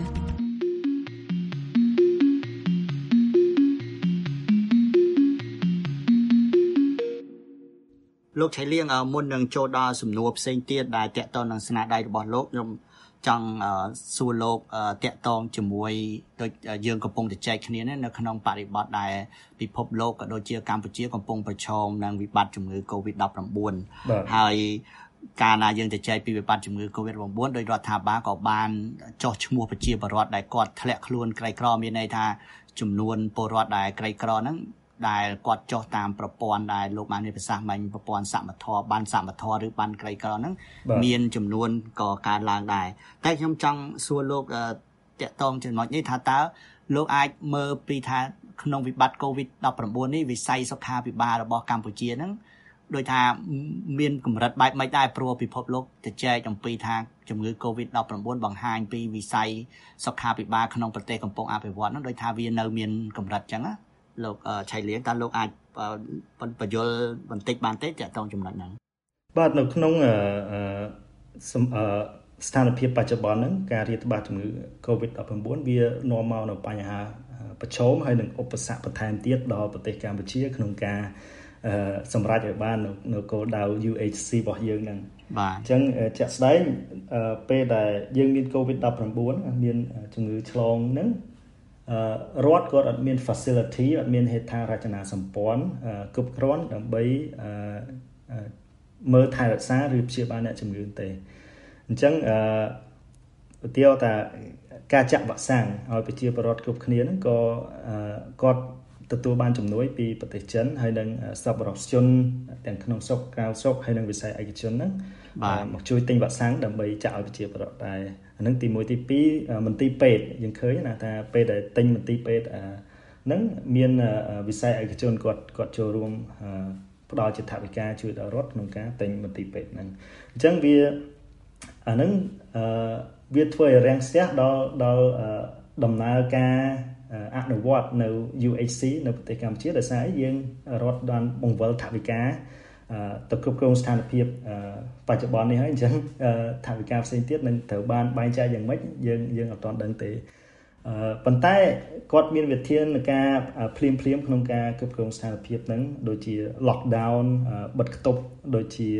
លោកឆៃលៀងមុននឹងចូលដល់សំណួរផ្សេងទៀតដែលតាក់ទងនឹងស្នាដៃរបស់លោកខ្ញុំចង់សួរលោកតាក់ទងជាមួយដូចយើងកំពុងតែចែកគ្នានៅក្នុងបរិបទដែលពិភពលោកក៏ដូចជាកម្ពុជាកំពុងប្រឈមនឹងវិបត្តិជំងឺ កូវីដ ដប់ប្រាំបួន ហើយកាលណាយើងទៅចែកពីវិបត្តិជំងឺ កូវីដ ដប់ប្រាំបួន ដោយរដ្ឋាភិបាលក៏បានចោះឈ្មោះប្រជាពលរដ្ឋដែលគាត់ធ្លាក់ខ្លួនក្រីក្រមានន័យថាចំនួនពលរដ្ឋដែលក្រីក្រហ្នឹងដែលគាត់ចុះតាមប្រព័ន្ធដែលលោកបាននិយាយភាសាមិញប្រព័ន្ធសមត្ថភាពបានសមត្ថភាពឬបានក្រីក្រហ្នឹងមានចំនួនក៏កើនឡើងដែរតែខ្ញុំចង់សួរលោកតាក់ទងចំណុចនេះថាតើលោកអាចមើលពីថាក្នុងវិបត្តិ កូវីដ ដប់ប្រាំបួន នេះវិស័យសុខាភិបាលរបស់កម្ពុជាហ្នឹងដោយថាមានកម្រិតបែបម៉េចដែរព្រោះពិភពលោកទៅចែកអំពីថាជំងឺ កូវីដ ដប់ប្រាំបួន បង្ហាញពីវិស័យសុខាភិបាលក្នុងប្រទេសកំពុងអភិវឌ្ឍហ្នឹងដោយថាវានៅមានកម្រិតអញ្ចឹងណាលោកឆៃលៀងតើលោកអាចបញ្យល់បន្តិចបានទេតាក់ទងចំណុចហ្នឹងបាទនៅក្នុងស្ថានភាពបច្ចុប្បន្នហ្នឹងការរាតត្បាតជំងឺ កូវីដ ដប់ប្រាំបួន វានាំមកនៅបញ្ហាប្រឈមហើយនឹងឧបសគ្គបន្ថែមទៀតដល់ប្រទេសកម្ពុជាក្នុងការសម្រេចឲ្យបាននៅគោលដៅ ยู เอช ซี របស់យើងហ្នឹងបាទអញ្ចឹងជាក់ស្ដែងពេលដែលយើងមាន កូវីដ ដប់ប្រាំបួន មានជំងឺឆ្លងហ្នឹងរដ្ឋគាត់អត់មាន facility អត់មានហេដ្ឋារចនាសម្ព័ន្ធគ្រប់គ្រាន់ដើម្បីមើលថែរក្សាឬព្យាបាលអ្នកជំងឺទេអញ្ចឹងអឺឧទាហរណ៍ថាការចាក់វ៉ាក់សាំងឲ្យប្រជាពលរដ្ឋគ្រប់គ្នាហ្នឹងក៏គាត់ទទួលបានជំនួយពីប្រទេសចិនហើយនិងសប្បុរសជនទាំងក្នុងស្រុកក្រៅស្រុកហើយនិងវិស័យឯកជនហ្នឹងមកជួយទិញវ៉ាក់សាំងដើម្បីចាក់ឲ្យប្រជាពលរដ្ឋដែរអាហ្នឹងទីមួយទីពីរមន្ទីរពេទ្យយើងឃើញណាថាពេលដែលទិញមន្ទីរពេទ្យហ្នឹងមានវិស័យឯកជនគាត់គាត់ចូលរួមផ្ដល់ជាថវិកាជួយដល់រដ្ឋក្នុងការទិញមន្ទីរពេទ្យហ្នឹងអញ្ចឹងវាអាហ្នឹងអឺវាធ្វើឲ្យរាំងស្ទះដល់ដល់ដំណើរការអនុវត្តនៅ U H C នៅប្រទេសកម្ពុជាដោយសារយើងរដ្ឋបានបង្វិលថវិកាទៅគ្រប់គ្រងស្ថានភាពបច្ចុប្បន្ននេះហើយអញ្ចឹងថវិកាផ្សេងទៀតនឹងត្រូវបានបែងចែកយ៉ាងម៉េចយើងយើងអត់ទាន់ដឹងទេប៉ុន្តែគាត់មានវិធានការភ្លាមភ្លាមក្នុងការគ្រប់គ្រងស្ថានភាពហ្នឹងដូចជា lockdown បិទគប់ដូចជា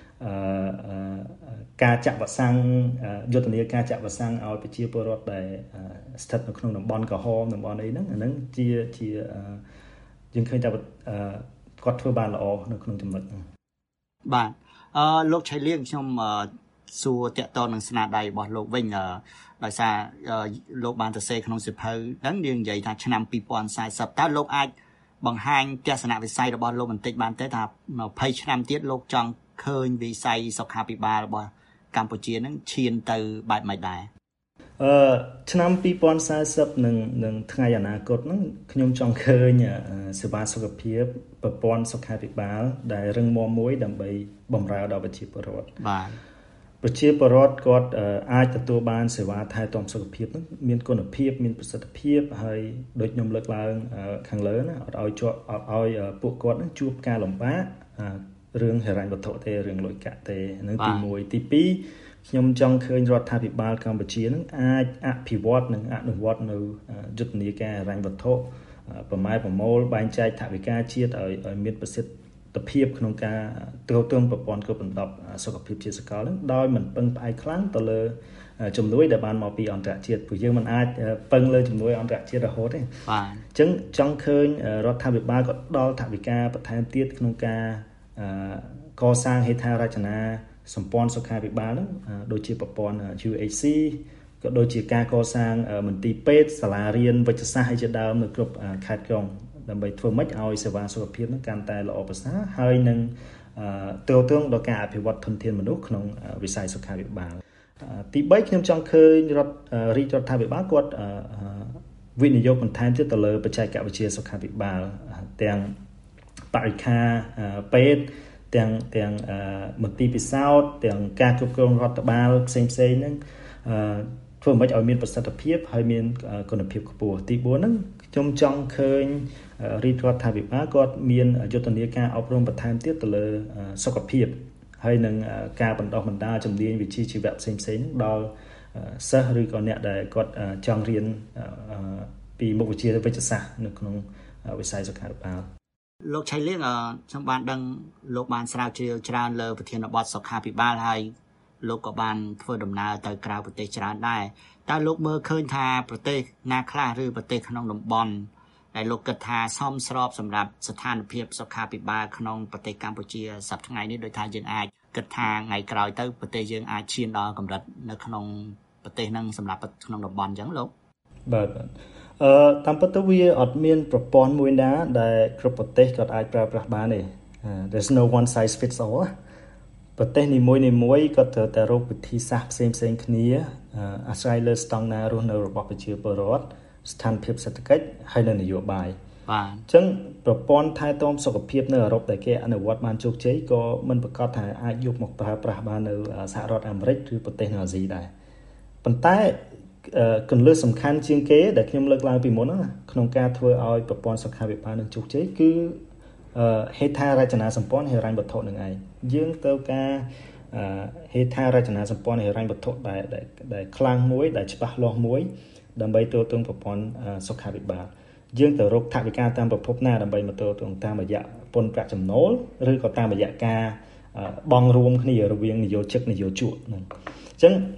ការចាក់វ៉ាក់សាំងយុទ្ធនាការចាក់វ៉ាក់សាំងឲ្យប្រជាពលរដ្ឋដែលស្ថិតនៅក្នុងតំបន់ក្រហមតំបន់អីហ្នឹងអាហ្នឹងជាជាយើងឃើញថាគាត់ធ្វើបានល្អនៅក្នុងចំណុចហ្នឹងបាទអឺលោកឆៃលៀងខ្ញុំសួរតាក់ទងនឹងស្នាដៃរបស់លោកវិញដោយសារលោកបានសរសេរក្នុងសៀវភៅហ្នឹងយើងនិយាយថាឆ្នាំពីរពាន់សាយសិបតើលោកអាចបង្ហាញទស្សនវិស័យរបស់លោកបន្តិចបានទេថាยี่สิบឆ្នាំទៀតលោកចង់ឃើញវិស័យសុខាភិបាលរបស់កម្ពុជានឹងឈានទៅបែបម៉េចដែរអឺឆ្នាំពីរពាន់សាយសិបនឹងនឹងថ្ងៃអនាគតហ្នឹងខ្ញុំចង់ឃើញសេវាសុខភាពប្រព័ន្ធសុខាភិបាលដែលរឹងមាំមួយដើម្បីបម្រើដល់ប្រជាពលរដ្ឋបាទប្រជាពលរដ្ឋគាត់អាចទទួលបានសេវាថែទាំសុខភាពហ្នឹងមានគុណភាពមានប្រសិទ្ធភាពហើយដូចខ្ញុំលើកឡើងខាងលើណាអត់ឲ្យជាប់អត់ឲ្យពួកគាត់ហ្នឹងជួបការលំបាករឿងហិរញ្ញវត្ថុទេរឿងលុយកាក់ទេហ្នឹងទីមួយទីពីរខ្ញុំចង់ឃើញរដ្ឋាភិបាលកម្ពុជានឹងអាចអភិវឌ្ឍនិងអនុវត្តនៅយុទ្ធនាការហិរញ្ញវត្ថុប្រម៉ែប្រមូលបែងចែកថវិកាជាតិឲ្យឲ្យមានប្រសិទ្ធភាពក្នុងការទ្រទ្រង់ប្រព័ន្ធគ្រប់បន្ទប់សុខភាពជាសកលនឹងដោយមិនពឹងផ្អែកខ្លាំងទៅលើជំនួយដែលបានមកពីអន្តរជាតិព្រោះយើងមិនអាចពឹងលើជំនួយអន្តរជាតិរហូតទេបាទអញ្ចឹងចង់ឃើញរដ្ឋាភិបាលក៏ដល់ថវិកាបន្ថែមទៀតក្នុងការកសាងហេដ្ឋារចនាសម្ព័ន្ធសុខាភិបាលហ្នឹងដូចជាប្រព័ន្ធ U H C ក៏ដូចជាការកសាងមន្ទីរពេទ្យសាលារៀនវិទ្យាសាស្ត្រឲ្យជាដើមនៅគ្រប់ខេត្តក្រុងដើម្បីធ្វើម៉េចឲ្យសេវាសុខភាពហ្នឹងកាន់តែល្អប្រសើរហើយនឹងទ្រទ្រង់ដល់ការអភិវឌ្ឍធនធានមនុស្សក្នុងវិស័យសុខាភិបាលទីបីខ្ញុំចង់ឃើញរដ្ឋរាជរដ្ឋាភិបាលគាត់វិនិយោគបន្ថែមទៀតទៅលើបច្ចេកវិទ្យាសុខាភិបាលទាំងបរិក្ខារពេទ្យទាំងទាំងមន្ទីរពិសោធន៍ទាំងការគ្រប់គ្រងរដ្ឋបាលផ្សេងផ្សេងហ្នឹងធ្វើមិនឲ្យមានប្រសិទ្ធភាពហើយមានគុណភាពខ្ពស់ទីបួនហ្នឹងខ្ញុំចង់ឃើញរាជរដ្ឋាភិបាលគាត់មានយុទ្ធនាការអប់រំបន្ថែមទៀតទៅលើសុខភាពហើយនឹងការបណ្ដុះបណ្ដាលជំនាញវិជ្ជាជីវៈផ្សេងផ្សេងដល់សិស្សឬក៏អ្នកដែលគាត់ចង់រៀនពីមុខវិជ្ជាវិទ្យាសាស្ត្រនៅក្នុងវិស័យសុខាភិបាលលោកឆៃលៀងខ្ញុំបានដឹងលោកបានស្រាវជ្រាវច្រើនលើប្រធានបទសុខាភិបាលហើយលោកក៏បានធ្វើដំណើរទៅក្រៅប្រទេសច្រើនដែរតើលោកមើលឃើញថាប្រទេសណាខ្លះឬប្រទេសក្នុងតំបន់ដែលលោកគិតថាសមស្របសម្រាប់ស្ថានភាពសុខាភិបាលក្នុងប្រទេសកម្ពុជាសប្តាហ៍ថ្ងៃនេះដោយថាយើងអាចគិតថាថ្ងៃក្រោយទៅប្រទេសយើងអាចឈានដល់កម្រិតនៅក្នុងប្រទេសហ្នឹងសម្រាប់ក្នុងតំបន់អញ្ចឹងលោកបាទអឺតាមពិតទៅវាអត់មានប្រព័ន្ធមួយណាដែលគ្រប់ប្រទេសគាត់អាចប្រើប្រាស់បានទេ There's no one size fits all ប្រទេសនីមួយនីមួយគាត់ត្រូវតែរកវិធីសាស្ត្រផ្សេងផ្សេងគ្នាអាស្រ័យលើស្តង់ដាររស់នៅរបស់ប្រជាពលរដ្ឋស្ថានភាពសេដ្ឋកិច្ចហើយនិងនយោបាយបាទអញ្ចឹងប្រព័ន្ធថែទាំសុខភាពនៅអឺរ៉ុបដែលគេអនុវត្តបានជោគជ័យក៏មិនប្រកាសថាអាចយកមកប្រើប្រាស់បាននៅសហរដ្ឋអាមេរិកឬប្រទេសនៅអាស៊ីដែរប៉ុន្តែគន្លឹះសំខាន់ជាងគេដែលខ្ញុំលើកឡើងពីមុនណាក្នុងការធ្វើឲ្យប្រព័ន្ធសុខាភិបាលនឹងជោគជ័យគឺហេដ្ឋារចនាសម្ព័ន្ធហិរញ្ញវត្ថុនឹងឯងយើងត្រូវការហេដ្ឋារចនាសម្ព័ន្ធហិរញ្ញវត្ថុដែលដែលខ្លាំងមួយដែលច្បាស់លាស់មួយដើម្បីទូទៅប្រព័ន្ធសុខាភិបាលយើងទៅរកថវិកាតាមប្រភពណាដើម្បីមកទូទៅតាមរយៈពន្ធប្រាក់ចំណូលឬក៏តាមរយៈការបង់រួមគ្នារវាងនយោជិកនយោជកហ្នឹងអញ្ចឹង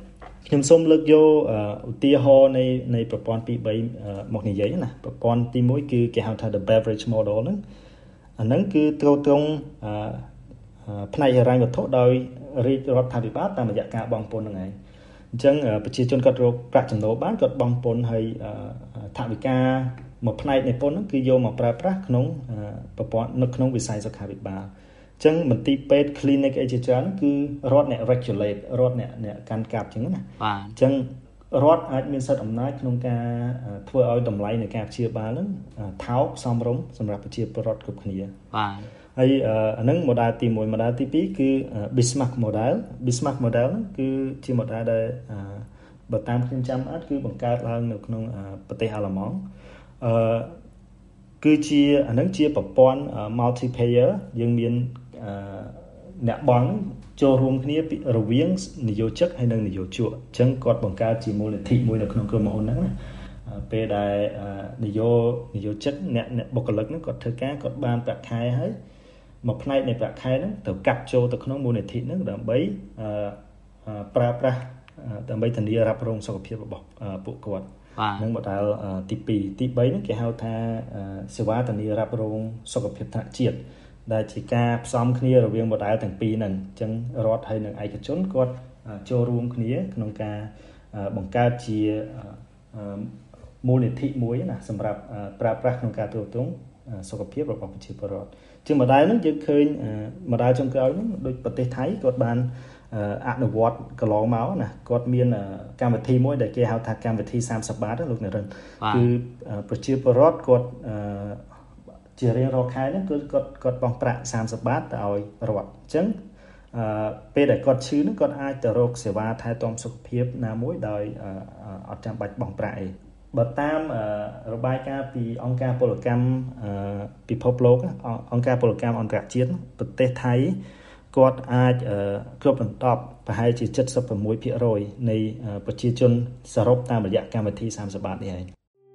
ខ្ញុំសូមលើកយកឧទាហរណ៍នៃនៃប្រព័ន្ធពីរបីមកនិយាយណាប្រព័ន្ធទីមួយគឺគេហៅថា the beverage model ហ្នឹងអាហ្នឹងគឺត្រូវត្រង់ផ្នែកហិរញ្ញវត្ថុដោយរាជរដ្ឋាភិបាលតាមរយៈការបង់ពន្ធហ្នឹងឯងអញ្ចឹងប្រជាជនគាត់រកប្រាក់ចំណូលបានគាត់បង់ពន្ធហើយថវិកាមួយផ្នែកនៃពន្ធហ្នឹងគឺយកមកប្រើប្រាស់ក្នុងប្រព័ន្ធនៅក្នុងវិស័យសុខាភិបាលអញ្ចឹងមន្ទីរពេទ្យ clinic អីជាច្រើនគឺរដ្ឋអ្នក regulate រដ្ឋអ្នកអ្នកកាន់កាប់អញ្ចឹងណាបាទអញ្ចឹងរដ្ឋអាចមានសិទ្ធិអំណាចក្នុងការធ្វើឲ្យតម្លៃនៃការព្យាបាលហ្នឹងថោកសមរម្យសម្រាប់ប្រជាពលរដ្ឋគ្រប់គ្នាបាទហើយអាហ្នឹង model ទីមួយ model ទីពីរគឺ Bismarck model Bismarck model ហ្នឹងគឺជា model ដែលបើតាមខ្ញុំចាំអត់គឺបង្កើតឡើងនៅក្នុងប្រទេសអាល្លឺម៉ង់អឺគឺជាអាហ្នឹងជាប្រព័ន្ធ multi payer យើងមានអ្នកបង់ចូលរួមគ្នារវាងនយោជិកហើយនិងនយោជកអញ្ចឹងគាត់បង្កើតជាមូលនិធិមួយនៅក្នុងក្រុមហ៊ុនហ្នឹងណាពេលដែលនយោនយោជិកអ្នកអ្នកបុគ្គលិកហ្នឹងគាត់ធ្វើការគាត់បានប្រាក់ខែហើយមួយផ្នែកនៃប្រាក់ខែហ្នឹងត្រូវកាត់ចូលទៅក្នុងមូលនិធិហ្នឹងដើម្បីប្រើប្រាស់ដើម្បីធានារ៉ាប់រងសុខភាពរបស់ពួកគាត់នឹងម៉ូដែលទីពីរទីបីហ្នឹងគេហៅថាសេវាធានារ៉ាប់រងសុខភាពថ្នាក់ជាតិដែលជាការផ្សំគ្នារវាងម៉ូដែលទាំងពីរហ្នឹងអញ្ចឹងរដ្ឋហើយនិងឯកជនគាត់ចូលរួមគ្នាក្នុងការបង្កើតជាមូលនិធិមួយណាសម្រាប់ប្រើប្រាស់ក្នុងការទ្រទ្រង់សុខភាពរបស់ប្រជាពលរដ្ឋជាម៉ូដែលហ្នឹងយើងឃើញម៉ូដែលចុងក្រោយហ្នឹងដូចប្រទេសថៃគាត់បានអនុវត្តកន្លងមកណាគាត់មានកម្មវិធីមួយដែលគេហៅថាកម្មវិធីសាមសិបបាតលោកអ្នករិនគឺប្រជាពលរដ្ឋគាត់ជារៀងរាល់ខែហ្នឹងគឺគាត់គាត់បង់ប្រាក់សាមសិបបាតទៅឲ្យរដ្ឋអញ្ចឹងអឺពេលដែលគាត់ឈឺហ្នឹងគាត់អាចទៅរកសេវាថែទាំសុខភាពណាមួយដោយអត់ចាំបាច់បង់ប្រាក់អីបើតាមរបាយការណ៍ពីអង្គការពលកម្មពិភពលោកអង្គការពលកម្មអន្តរជាតិប្រទេសថៃគាត់អាចគ្រប់ដណ្ដប់ប្រហែលជា เจ็ดสิบหกភាគរយ នៃប្រជាជនសរុបតាមរយៈកម្មវិធីសាមសិបបាតនេះឯង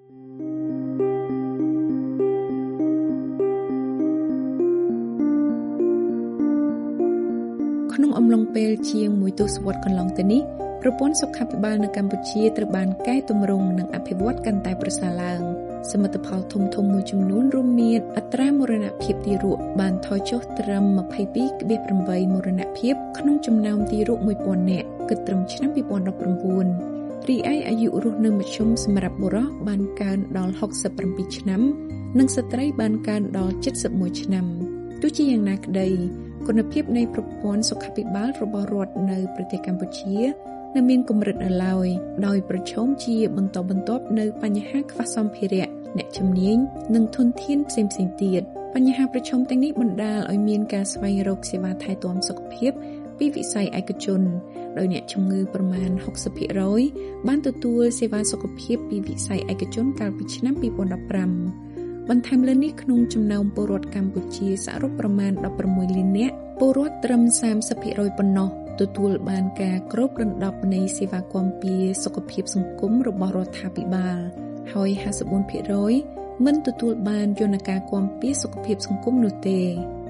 ក្នុងអំឡុងពេលជាងមួយទសវត្សរ៍កន្លងទៅនេះប្រព័ន្ធសុខាភិបាលនៅកម្ពុជាត្រូវបានកែទម្រង់និងអភិវឌ្ឍកាន់តែប្រសើរឡើងសមិទ្ធផលធំៗមួយចំនួនរួមមានអត្រាមរណភាពទារកបានថយចុះត្រឹម ยี่สิบสองจุดแปด មរណភាពក្នុងចំណោមទារក មួយពាន់ នាក់គិតត្រឹមឆ្នាំ ยี่สิบสิบเก้า រីឯអាយុរស់នៅមធ្យមសម្រាប់បុរសបានកើនដល់ หกสิบเจ็ด ឆ្នាំនិងស្ត្រីបានកើនដល់ เจ็ดสิบเอ็ด ឆ្នាំទោះជាយ៉ាងណាក្តីគុណភាពនៃប្រព័ន្ធសុខាភិបាលរបស់រដ្ឋនៅប្រទេសកម្ពុជានៅមានកម្រិតនៅឡើយដោយប្រឈមជាបន្តបន្ទាប់នៅបញ្ហាខ្វះសម្ភារៈអ្នកជំនាញនិងធនធានផ្សេងៗទៀតបញ្ហាប្រឈមទាំងនេះបណ្ដាលឲ្យមានការស្វែងរកសេវាថែទាំសុខភាពពីវិស័យឯកជនដោយអ្នកជំងឺប្រមាណ หกสิบភាគរយ បានទទួលសេវាសុខភាពពីវិស័យឯកជនកាលពីឆ្នាំ ยี่สิบสิบห้า បន្ថែមលើនេះក្នុងចំណោមពលរដ្ឋកម្ពុជាសរុបប្រមាណ ដប់ប្រាំមួយលាននាក់ពលរដ្ឋត្រឹម សាមសិបភាគរយ ប៉ុណ្ណោះទទួលបានការគ្របដណ្ដប់នៃសេវាគាំពារសុខភាពសង្គមរបស់រដ្ឋាភិបាលហើយ ห้าสิบสี่ភាគរយ មិនទទួលបានយន្តការគាំពារសុខភាពសង្គមនោះទេ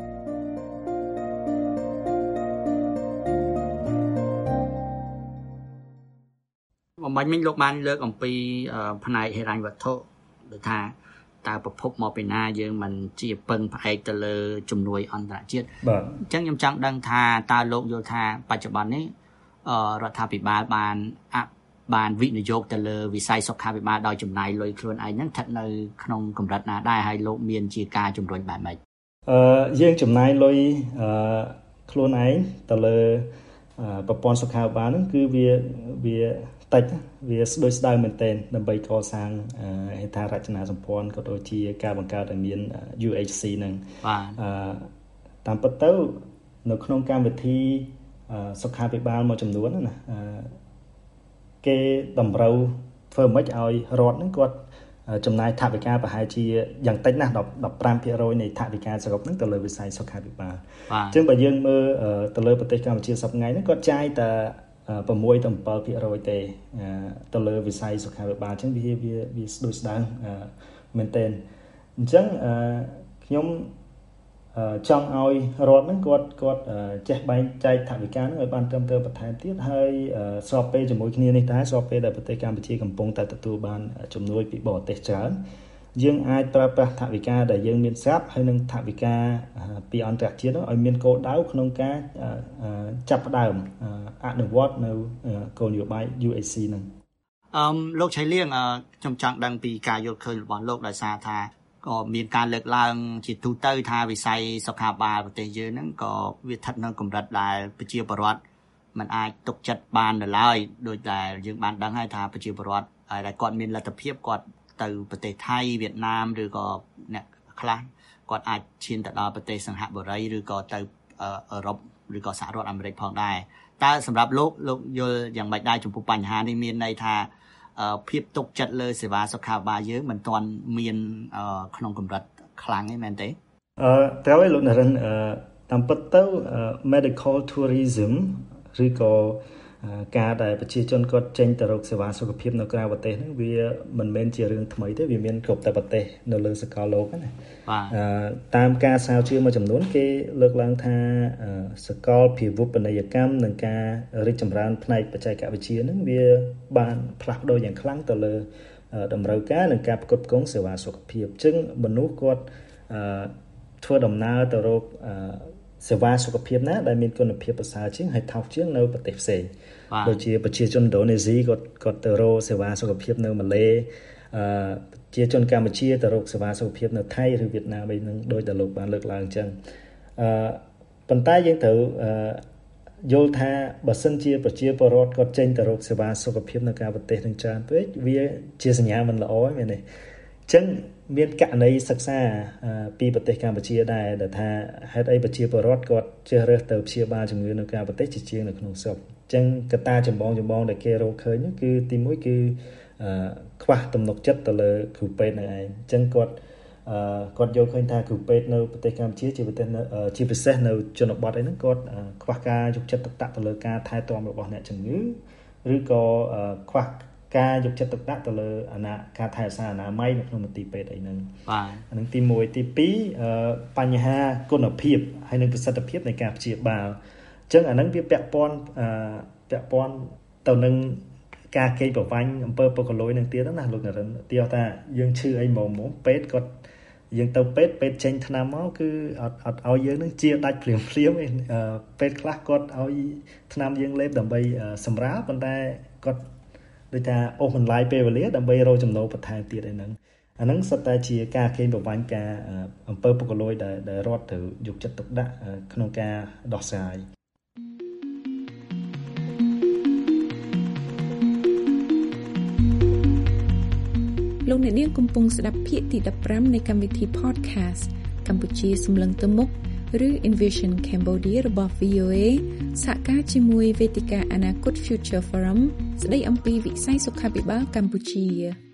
បំបញ្ញមិញលោកបានលើកអំពីផ្នែកហិរញ្ញវត្ថុដូចថាតើប្រភពមកពីណាយើងមិនជាពឹងផ្អែកទៅលើជំនួយអន្តរជាតិបាទអញ្ចឹងខ្ញុំចង់ដឹងថាតើលោកយល់ថាបច្ចុប្បន្ននេះរដ្ឋាភិបាលបានអបានវិនិយោគទៅលើវិស័យសុខាភិបាលដោយចំណាយលុយខ្លួនឯងហ្នឹងស្ថិតនៅក្នុងកម្រិតណាដែរហើយលោកមានជាការជំរុញបែបម៉េចអឺយើងចំណាយលុយអឺខ្លួនឯងទៅលើប្រព័ន្ធសុខាភិបាលហ្នឹងគឺវាវាតិចវាស្ដួយស្ដើងមែនទែនដើម្បីកសាងហេដ្ឋារចនាសម្ព័ន្ធក៏ដូចជាការបង្កើតឲ្យមាន ยู เอช ซี ហ្នឹងបាទអឺតាមពិតទៅនៅក្នុងកម្មវិធីសុខាភិបាលមួយចំនួនណាគេតម្រូវធ្វើម៉េចឲ្យរដ្ឋហ្នឹងគាត់ចំណាយថវិកាប្រហែលជាយ៉ាងតិចណាស់ ដប់ប្រាំភាគរយ នៃថវិកាសរុបហ្នឹងទៅលើវិស័យសុខាភិបាលអញ្ចឹងបើយើងមើលទៅលើប្រទេសកម្ពុជាសប្តាហ៍ថ្ងៃហ្នឹងគាត់ចាយតែ6ទៅ7ភាគរយ ទេទៅលើវិស័យសុខាភិបាលអញ្ចឹងវាវាវាស្ដួយស្ដើងមែនទែនអញ្ចឹងខ្ញុំចង់ឲ្យរដ្ឋហ្នឹងគាត់គាត់ចេះបែងចែកថវិកាហ្នឹងឲ្យបានត្រឹមត្រូវបន្ថែមទៀតហើយស្របពេលជាមួយគ្នានេះដែរស្របពេលដែលប្រទេសកម្ពុជាកំពុងតែទទួលបានជំនួយពីបរទេសច្រើនយើងអាចប្រើប្រាស់ថវិកាដែលយើងមានស្រាប់ហើយនឹងថវិកាពីអន្តរជាតិនោះឲ្យមានគោលដៅក្នុងការចាប់ផ្ដើមអនុវត្តនៅគោលនយោបាយ ยู เอช ซี ហ្នឹងអឺលោកឆៃលៀងខ្ញុំចង់ដឹងពីការយល់ឃើញរបស់លោកដោយសារថាក៏មានការលើកឡើងជាទូទៅថាវិស័យសុខាភិបាលប្រទេសយើងហ្នឹងក៏វាស្ថិតនៅកម្រិតដែលប្រជាពលរដ្ឋមិនអាចទុកចិត្តបាននៅឡើយដោយដែលយើងបានដឹងហើយថាប្រជាពលរដ្ឋដែលគាត់មានលទ្ធភាពគាត់ទៅប្រទេសថៃវៀតណាមឬក៏អ្នកខ្លះគាត់អាចឈានទៅដល់ប្រទេសសិង្ហបុរីឬក៏ទៅអឺរ៉ុបឬក៏សហរដ្ឋអាមេរិកផងដែរតើសម្រាប់លោកលោកយល់យ៉ាងម៉េចដែរចំពោះបញ្ហានេះមានន័យថាភាពទុកចិត្តលើសេវាសុខាភិបាលយើងមិនទាន់មានក្នុងកម្រិតខ្លាំងទេមែនទេអឺត្រូវឲ្យលោកនរិនអឺតាមពិតទៅ medical tourism ឬក៏ការដែលប្រជាជនគាត់ចេញទៅរកសេវាសុខភាពនៅក្រៅប្រទេសហ្នឹងវាមិនមែនជារឿងថ្មីទេវាមានគ្រប់តែប្រទេសនៅលើសកលលោកណាបាទអឺតាមការស្រាវជ្រាវមួយចំនួនគេលើកឡើងថាសកលភាវូបនីយកម្មនិងការរីកចម្រើនផ្នែកបច្ចេកវិទ្យាហ្នឹងវាបានផ្លាស់ប្ដូរយ៉ាងខ្លាំងទៅលើតម្រូវការនិងការផ្គត់ផ្គង់សេវាសុខភាពអញ្ចឹងមនុស្សគាត់អឺធ្វើដំណើរទៅរកសេវាសុខភាពណាដែលមានគុណភាពប្រសើរជាងហើយថោកជាងនៅប្រទេសផ្សេងដូចជាប្រជាជនឥណ្ឌូនេស៊ីគាត់គាត់ទៅរកសេវាសុខភាពនៅម៉ាឡេអឺប្រជាជនកម្ពុជាទៅរកសេវាសុខភាពនៅថៃឬវៀតណាមអីហ្នឹងដោយតែលោកបានលើកឡើងអញ្ចឹងអឺប៉ុន្តែយើងត្រូវអឺយល់ថាបើសិនជាប្រជាពលរដ្ឋគាត់ចេញទៅរកសេវាសុខភាពនៅក្រៅប្រទេសនឹងច្រើនពេកវាជាសញ្ញាមិនល្អទេមែនទេអញ្ចឹងមានករណីសិក្សាពីប្រទេសកម្ពុជាដែរដែលថាហេតុអីប្រជាពលរដ្ឋគាត់ជ្រើសរើសទៅព្យាបាលជំងឺនៅក្រៅប្រទេសជាជាងនៅក្នុងស្រុកអញ្ចឹងកត្តាចម្បងចម្បងដែលគេរកឃើញគឺទីមួយគឺខ្វះទំនុកចិត្តទៅលើគ្រូពេទ្យនឹងឯងអញ្ចឹងគាត់គាត់យកឃើញថាគ្រូពេទ្យនៅប្រទេសកម្ពុជាជាប្រទេសជាពិសេសនៅជនបទអីហ្នឹងគាត់ខ្វះការយកចិត្តទុកដាក់ទៅលើការថែទាំរបស់អ្នកជំងឺឬក៏ខ្វះការយកចិត្តទុកដាក់ទៅលើអាណាការថែរក្សាអនាម័យនៅក្នុងមន្ទីរពេទ្យអីហ្នឹងបាទអានឹងទីមួយទីពីរបញ្ហាគុណភាពហើយនិងប្រសិទ្ធភាពនៃការព្យាបាលអញ្ចឹងអានឹងវាពាក់ព័ន្ធពាក់ព័ន្ធទៅនឹងការកេងប្រវ័ញ្ចអំពើពុករលួយនឹងទៀតណាលោកនរិនទីថាយើងឈឺអីហ្មងហ្មងពេទ្យគាត់យើងទៅពេទ្យពេទ្យចេញថ្នាំមកគឺអត់អត់ឲ្យយើងនឹងជាដាច់ភ្លាមភ្លាមឯងពេទ្យខ្លះគាត់ឲ្យថ្នាំយើងលេបដើម្បីសម្រាលប៉ុន្តែគាត់ដូចថាអូសបន្លាយពេលវេលាដើម្បីរកចំណូលបន្ថែមទៀតឯហ្នឹងអាហ្នឹងសុទ្ធតែជាការកេងប្រវ័ញ្ចការអំពើពុករលួយដែលដែលរដ្ឋត្រូវយកចិត្តទុកដាក់ក្នុងការដោះស្រាយលោកអ្នកនាងកំពុងស្ដាប់ភាគទីដប់ប្រាំនៃកម្មវិធី podcast កម្ពុជាសម្លឹងទៅមុខឬ Envision Cambodia របស់ វី អូ เอ សហការជាមួយវេទិកាអនាគត Future Forum ស្ដីអំពីវិស័យសុខាភិបាលកម្ពុជា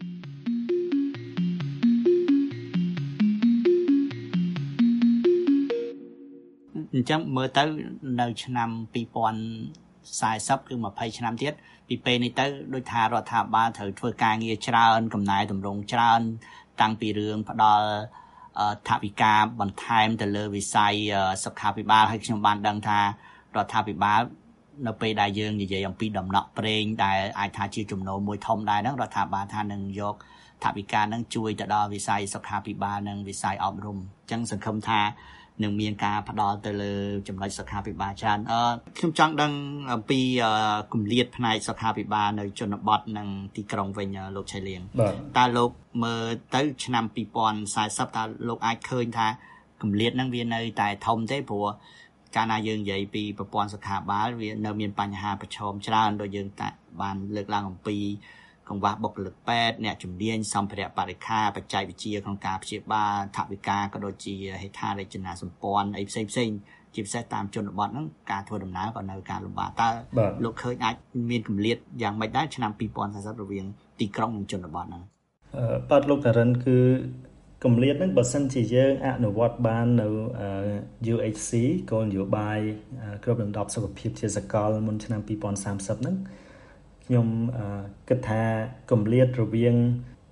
អញ្ចឹងមើលទៅនៅឆ្នាំពីរពាន់សែសិបគឺยี่สิบឆ្នាំទៀតពីពេលនេះទៅដូចថារដ្ឋាភិបាលត្រូវធ្វើការងារច្រើនកំណែតម្រង់ច្រើនតាំងពីរឿងផ្ដល់ថវិកាបន្ថែមទៅលើវិស័យសុខាភិបាលហើយខ្ញុំបានដឹងថារដ្ឋាភិបាលនៅពេលដែលយើងនិយាយអំពីដំណក់ប្រេងដែលអាចថាជាចំណូលមួយធំដែរហ្នឹងរដ្ឋាភិបាលថានឹងយកថវិកាហ្នឹងជួយទៅដល់វិស័យសុខាភិបាលនិងវិស័យអប់រំអញ្ចឹងសង្ឃឹមថានឹងមានការផ្ដល់ទៅលើចំណុចសុខាភិបាលច្រើនអឺខ្ញុំចង់ដឹងអំពីគម្លាតផ្នែកសុខាភិបាលនៅជនបទនិងទីក្រុងវិញលោកឆៃលៀងតើលោកមើលទៅឆ្នាំពីរពាន់សែសិបតើលោកអាចឃើញថាគម្លាតហ្នឹងវានៅតែធំទេព្រោះកាលណាយើងនិយាយពីប្រព័ន្ធសុខាភិបាលវានៅមានបញ្ហាប្រឈមច្រើនដោយយើងតែបានលើកឡើងអំពីកង្វះបុគ្គលិកពេទ្យអ្នកជំនាញសម្ភារៈបរិក្ខារបច្ចេកវិទ្យាក្នុងការព្យាបាលថវិកាក៏ដូចជាហេដ្ឋារចនាសម្ព័ន្ធអីផ្សេងផ្សេងជាពិសេសតាមជនបទហ្នឹងការធ្វើដំណើរក៏នៅការលំបាកតើលោកឃើញអាចមានគម្លាតយ៉ាងម៉េចដែរឆ្នាំពីរពាន់សែសិបរវាងទីក្រុងនិងជនបទហ្នឹងអឺបាទលោកតារិនគឺគម្លាតហ្នឹងបើសិនជាយើងអនុវត្តបាននៅ ยู เอช ซี គោលនយោបាយគ្របដណ្ដប់សុខភាពជាសកលមុនឆ្នាំ ពីរពាន់សាមសិបហ្នឹងខ្ញុំគិតថាគម្លាតរវាង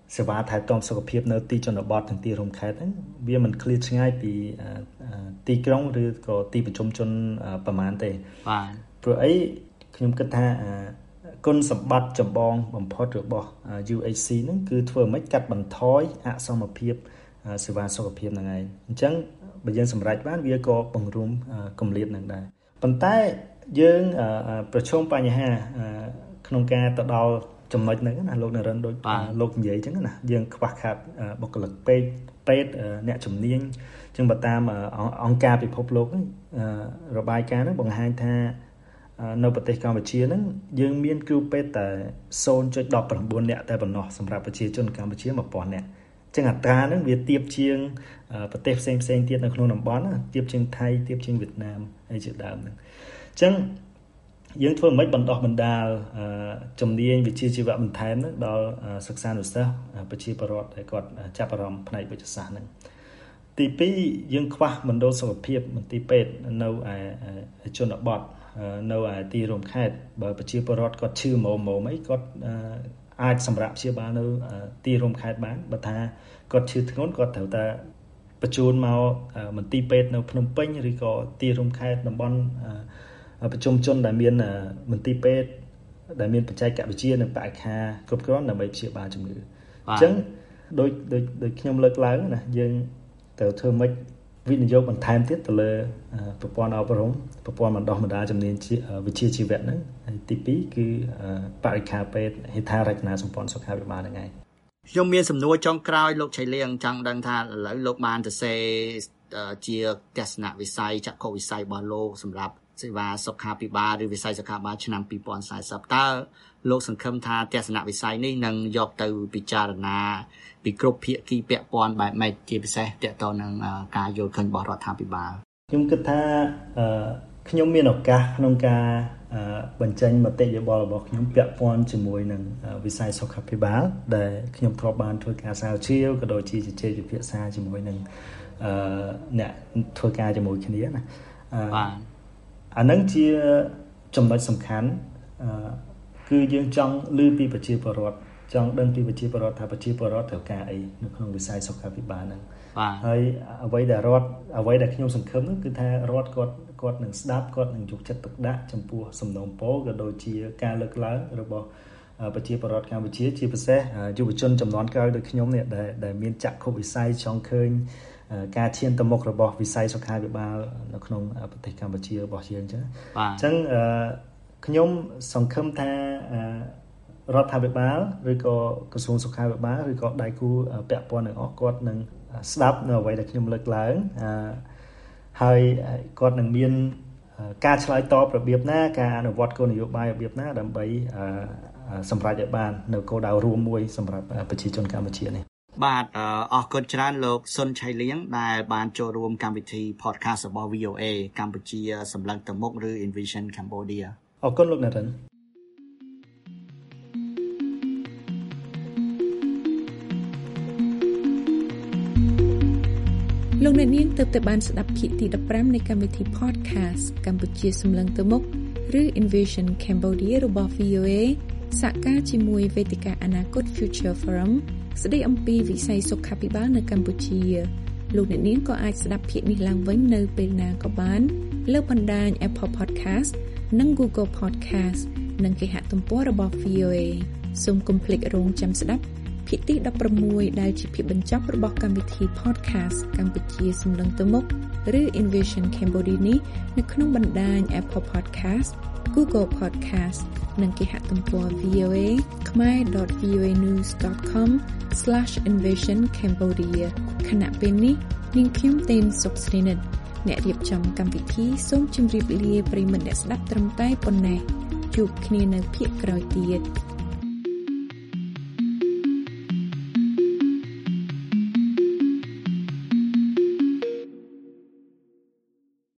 សេវាថែទាំសុខភាពនៅទីជនបទទាំងទីរួមខេត្តហ្នឹងវាមិនឃ្លាតឆ្ងាយពីទីក្រុងឬក៏ទីប្រជុំជនប្រមាណទេបាទព្រោះអីខ្ញុំគិតថាគុណសម្បត្តិចម្បងបំផុតរបស់ ยู เอช ซี ហ្នឹងគឺធ្វើម៉េចកាត់បន្ថយអសមភាពសេវាសុខភាពហ្នឹងឯងអញ្ចឹងបើយើងសម្រេចបានវាក៏បង្រួមគម្លាតនឹងដែរប៉ុន្តែយើងប្រឈមបញ្ហាក្នុងការទៅដល់ចំណុចហ្នឹងណាលោកនរិនដូចលោកនិយាយអញ្ចឹងណាយើងខ្វះខាតបុគ្គលិកពេទ្យពេទ្យអ្នកជំនាញអញ្ចឹងបើតាមអង្គការពិភពលោកហ្នឹងរបាយការណ៍ហ្នឹងបង្ហាញថានៅប្រទេសកម្ពុជាហ្នឹងយើងមានគ្រូពេទ្យតែ ศูนย์จุดสิบเก้า នាក់តែប៉ុណ្ណោះសម្រាប់ប្រជាជនកម្ពុជា một nghìn នាក់អញ្ចឹងអត្រាហ្នឹងវាទាបជាងប្រទេសផ្សេងផ្សេងទៀតនៅក្នុងតំបន់ទាបជាងថៃទាបជាងវៀតណាមហើយជាដើមហ្នឹងអញ្ចឹងយើងធ្វើមិនបណ្ដោះបណ្ដាលជំនាញវិជ្ជាជីវៈបន្ថែមហ្នឹងដល់សិក្សានុសិស្សប្រជាពលរដ្ឋដែលគាត់ចាប់អារម្មណ៍ផ្នែកវិទ្យាសាស្ត្រហ្នឹងទីពីរយើងខ្វះមណ្ឌលសុខភាពមន្ទីរពេទ្យនៅឯជនបទនៅឯទីរួមខេត្តបើប្រជាពលរដ្ឋគាត់ឈឺម៉ោម៉ោអីគាត់អាចសម្រាប់ព្យាបាលនៅទីរួមខេត្តបានបើថាគាត់ឈឺធ្ងន់គាត់ត្រូវតែបញ្ជូនមកមន្ទីរពេទ្យនៅភ្នំពេញឬក៏ទីរួមខេត្តតំបន់ប្រជុំជនដែលមានមន្ទីរពេទ្យដែលមានបច្ចេកវិទ្យានិងបរិក្ខារគ្រប់គ្រាន់ដើម្បីព្យាបាលជំងឺអញ្ចឹងដូចដូចដូចខ្ញុំលើកឡើងណាយើងត្រូវធ្វើម៉េចវិនិយោគបន្ថែមទៀតទៅលើប្រព័ន្ធអប់រំប្រព័ន្ធបណ្ដុះបណ្ដាលជំនាញវិជ្ជាជីវៈហ្នឹងហើយទីពីរគឺបរិក្ខារពេទ្យហេដ្ឋារចនាសម្ព័ន្ធសុខាភិបាលហ្នឹងឯងខ្ញុំមានសំណួរចុងក្រោយលោកឆៃលៀងចង់ដឹងថាឥឡូវលោកបានទៅសេជាទស្សនវិស័យចក្ខុវិស័យរបស់លោកសម្រាប់សេវាសុខាភិបាលឬវិស័យសុខាភិបាលឆ្នាំពីរពាន់សាសតើលោកសង្ឃឹមថាទស្សនវិស័យនេះនឹងយកទៅពិចារណាពីគ្រប់ភាគីពាក់ព័ន្ធបែបម៉េចជាពិសេសទាក់ទងនឹងការយល់ឃើញរបស់រដ្ឋាភិបាលខ្ញុំគិតថាខ្ញុំមានឱកាសក្នុងការបញ្ចេញមតិយោបល់របស់ខ្ញុំពាក់ព័ន្ធជាមួយនឹងវិស័យសុខាភិបាលដែលខ្ញុំធ្លាប់បានធ្វើការស្រាវជ្រាវក៏ដូចជាជជែកពិភាក្សាជាមួយនឹងអ្នកធ្វើការជាមួយគ្នាណាបាទអានឹងជាចំណុចសំខាន់គឺយើងចង់ឮពីប្រជាពលរដ្ឋចង់ដឹងពីប្រជាពលរដ្ឋថាប្រជាពលរដ្ឋត្រូវការអីនៅក្នុងវិស័យសុខាភិបាលហ្នឹងហើយអ្វីដែលរដ្ឋអ្វីដែលខ្ញុំសង្ឃឹមហ្នឹងគឺថារដ្ឋគាត់គាត់នឹងស្ដាប់គាត់នឹងយកចិត្តទុកដាក់ចំពោះសំណូមពរក៏ដូចជាការលើកឡើងរបស់ប្រជាពលរដ្ឋកម្ពុជាជាពិសេសយុវជនចំនួនក្រោយដូចខ្ញុំនេះដែលដែលមានចក្ខុវិស័យចង់ឃើញការឈានទៅមុខរបស់វិស័យសុខាភិបាលនៅក្នុងប្រទេសកម្ពុជារបស់យើងអញ្ចឹងអញ្ចឹងខ្ញុំសង្ឃឹមថារដ្ឋាភិបាលឬក៏ក្រសួងសុខាភិបាលឬក៏ដៃគូពាក់ព័ន្ធទាំងអស់គាត់នឹងស្ដាប់នៅអ្វីដែលខ្ញុំលើកឡើងហើយគាត់នឹងមានការឆ្លើយតបរបៀបណាការអនុវត្តគោលនយោបាយរបៀបណាដើម្បីសម្រេចឲ្យបាននៅគោលដៅរួមមួយសម្រាប់ប្រជាជនកម្ពុជានេះបាទអរគុណច្រើនលោកសុនឆៃលៀងដែលបានចូលរួមកម្មវិធី podcast របស់ វី អូ เอ កម្ពុជាសម្លឹងទៅមុខឬ Envision Cambodia អរគុណលោកណរិនលោកអ្នកនាងទើបតែបានស្ដាប់ភាគទីដប់ប្រាំនៃកម្មវិធី podcast កម្ពុជាសម្លឹងទៅមុខឬ Envision Cambodia របស់ វី អូ เอ សហការជាមួយវេទិកាអនាគត Future Forum ស្ដីអំពីវិស័យសុខាភិបាលនៅកម្ពុជាលោកអ្នកនាងក៏អាចស្ដាប់ភាគនេះឡើងវិញនៅពេលណាក៏បានលើបណ្ដាញ Apple Podcast និង Google Podcast និងគេហទំព័ររបស់ វី អូ เอ សូមកុំភ្លេចរងចាំស្ដាប់ភាគទីដប់ប្រាំមួយដែលជាភាគបញ្ចប់របស់កម្មវិធី podcast កម្ពុជាសម្លឹងទៅមុខឬ Envision Cambodia នេះនៅក្នុងបណ្ដាញ Apple Podcast, Google Podcast និងគេហទំព័រ វី អូ เอ khmer dot v o a news dot com slash envision cambodia ខណៈពេលនេះនាងខ្ញុំទេនសុកស្រីនិតអ្នករៀបចំកម្មវិធីសូមជម្រាបលាប្រិយមិត្តអ្នកស្ដាប់ត្រឹមតែប៉ុណ្ណេះជួបគ្នានៅភាគក្រោយទៀត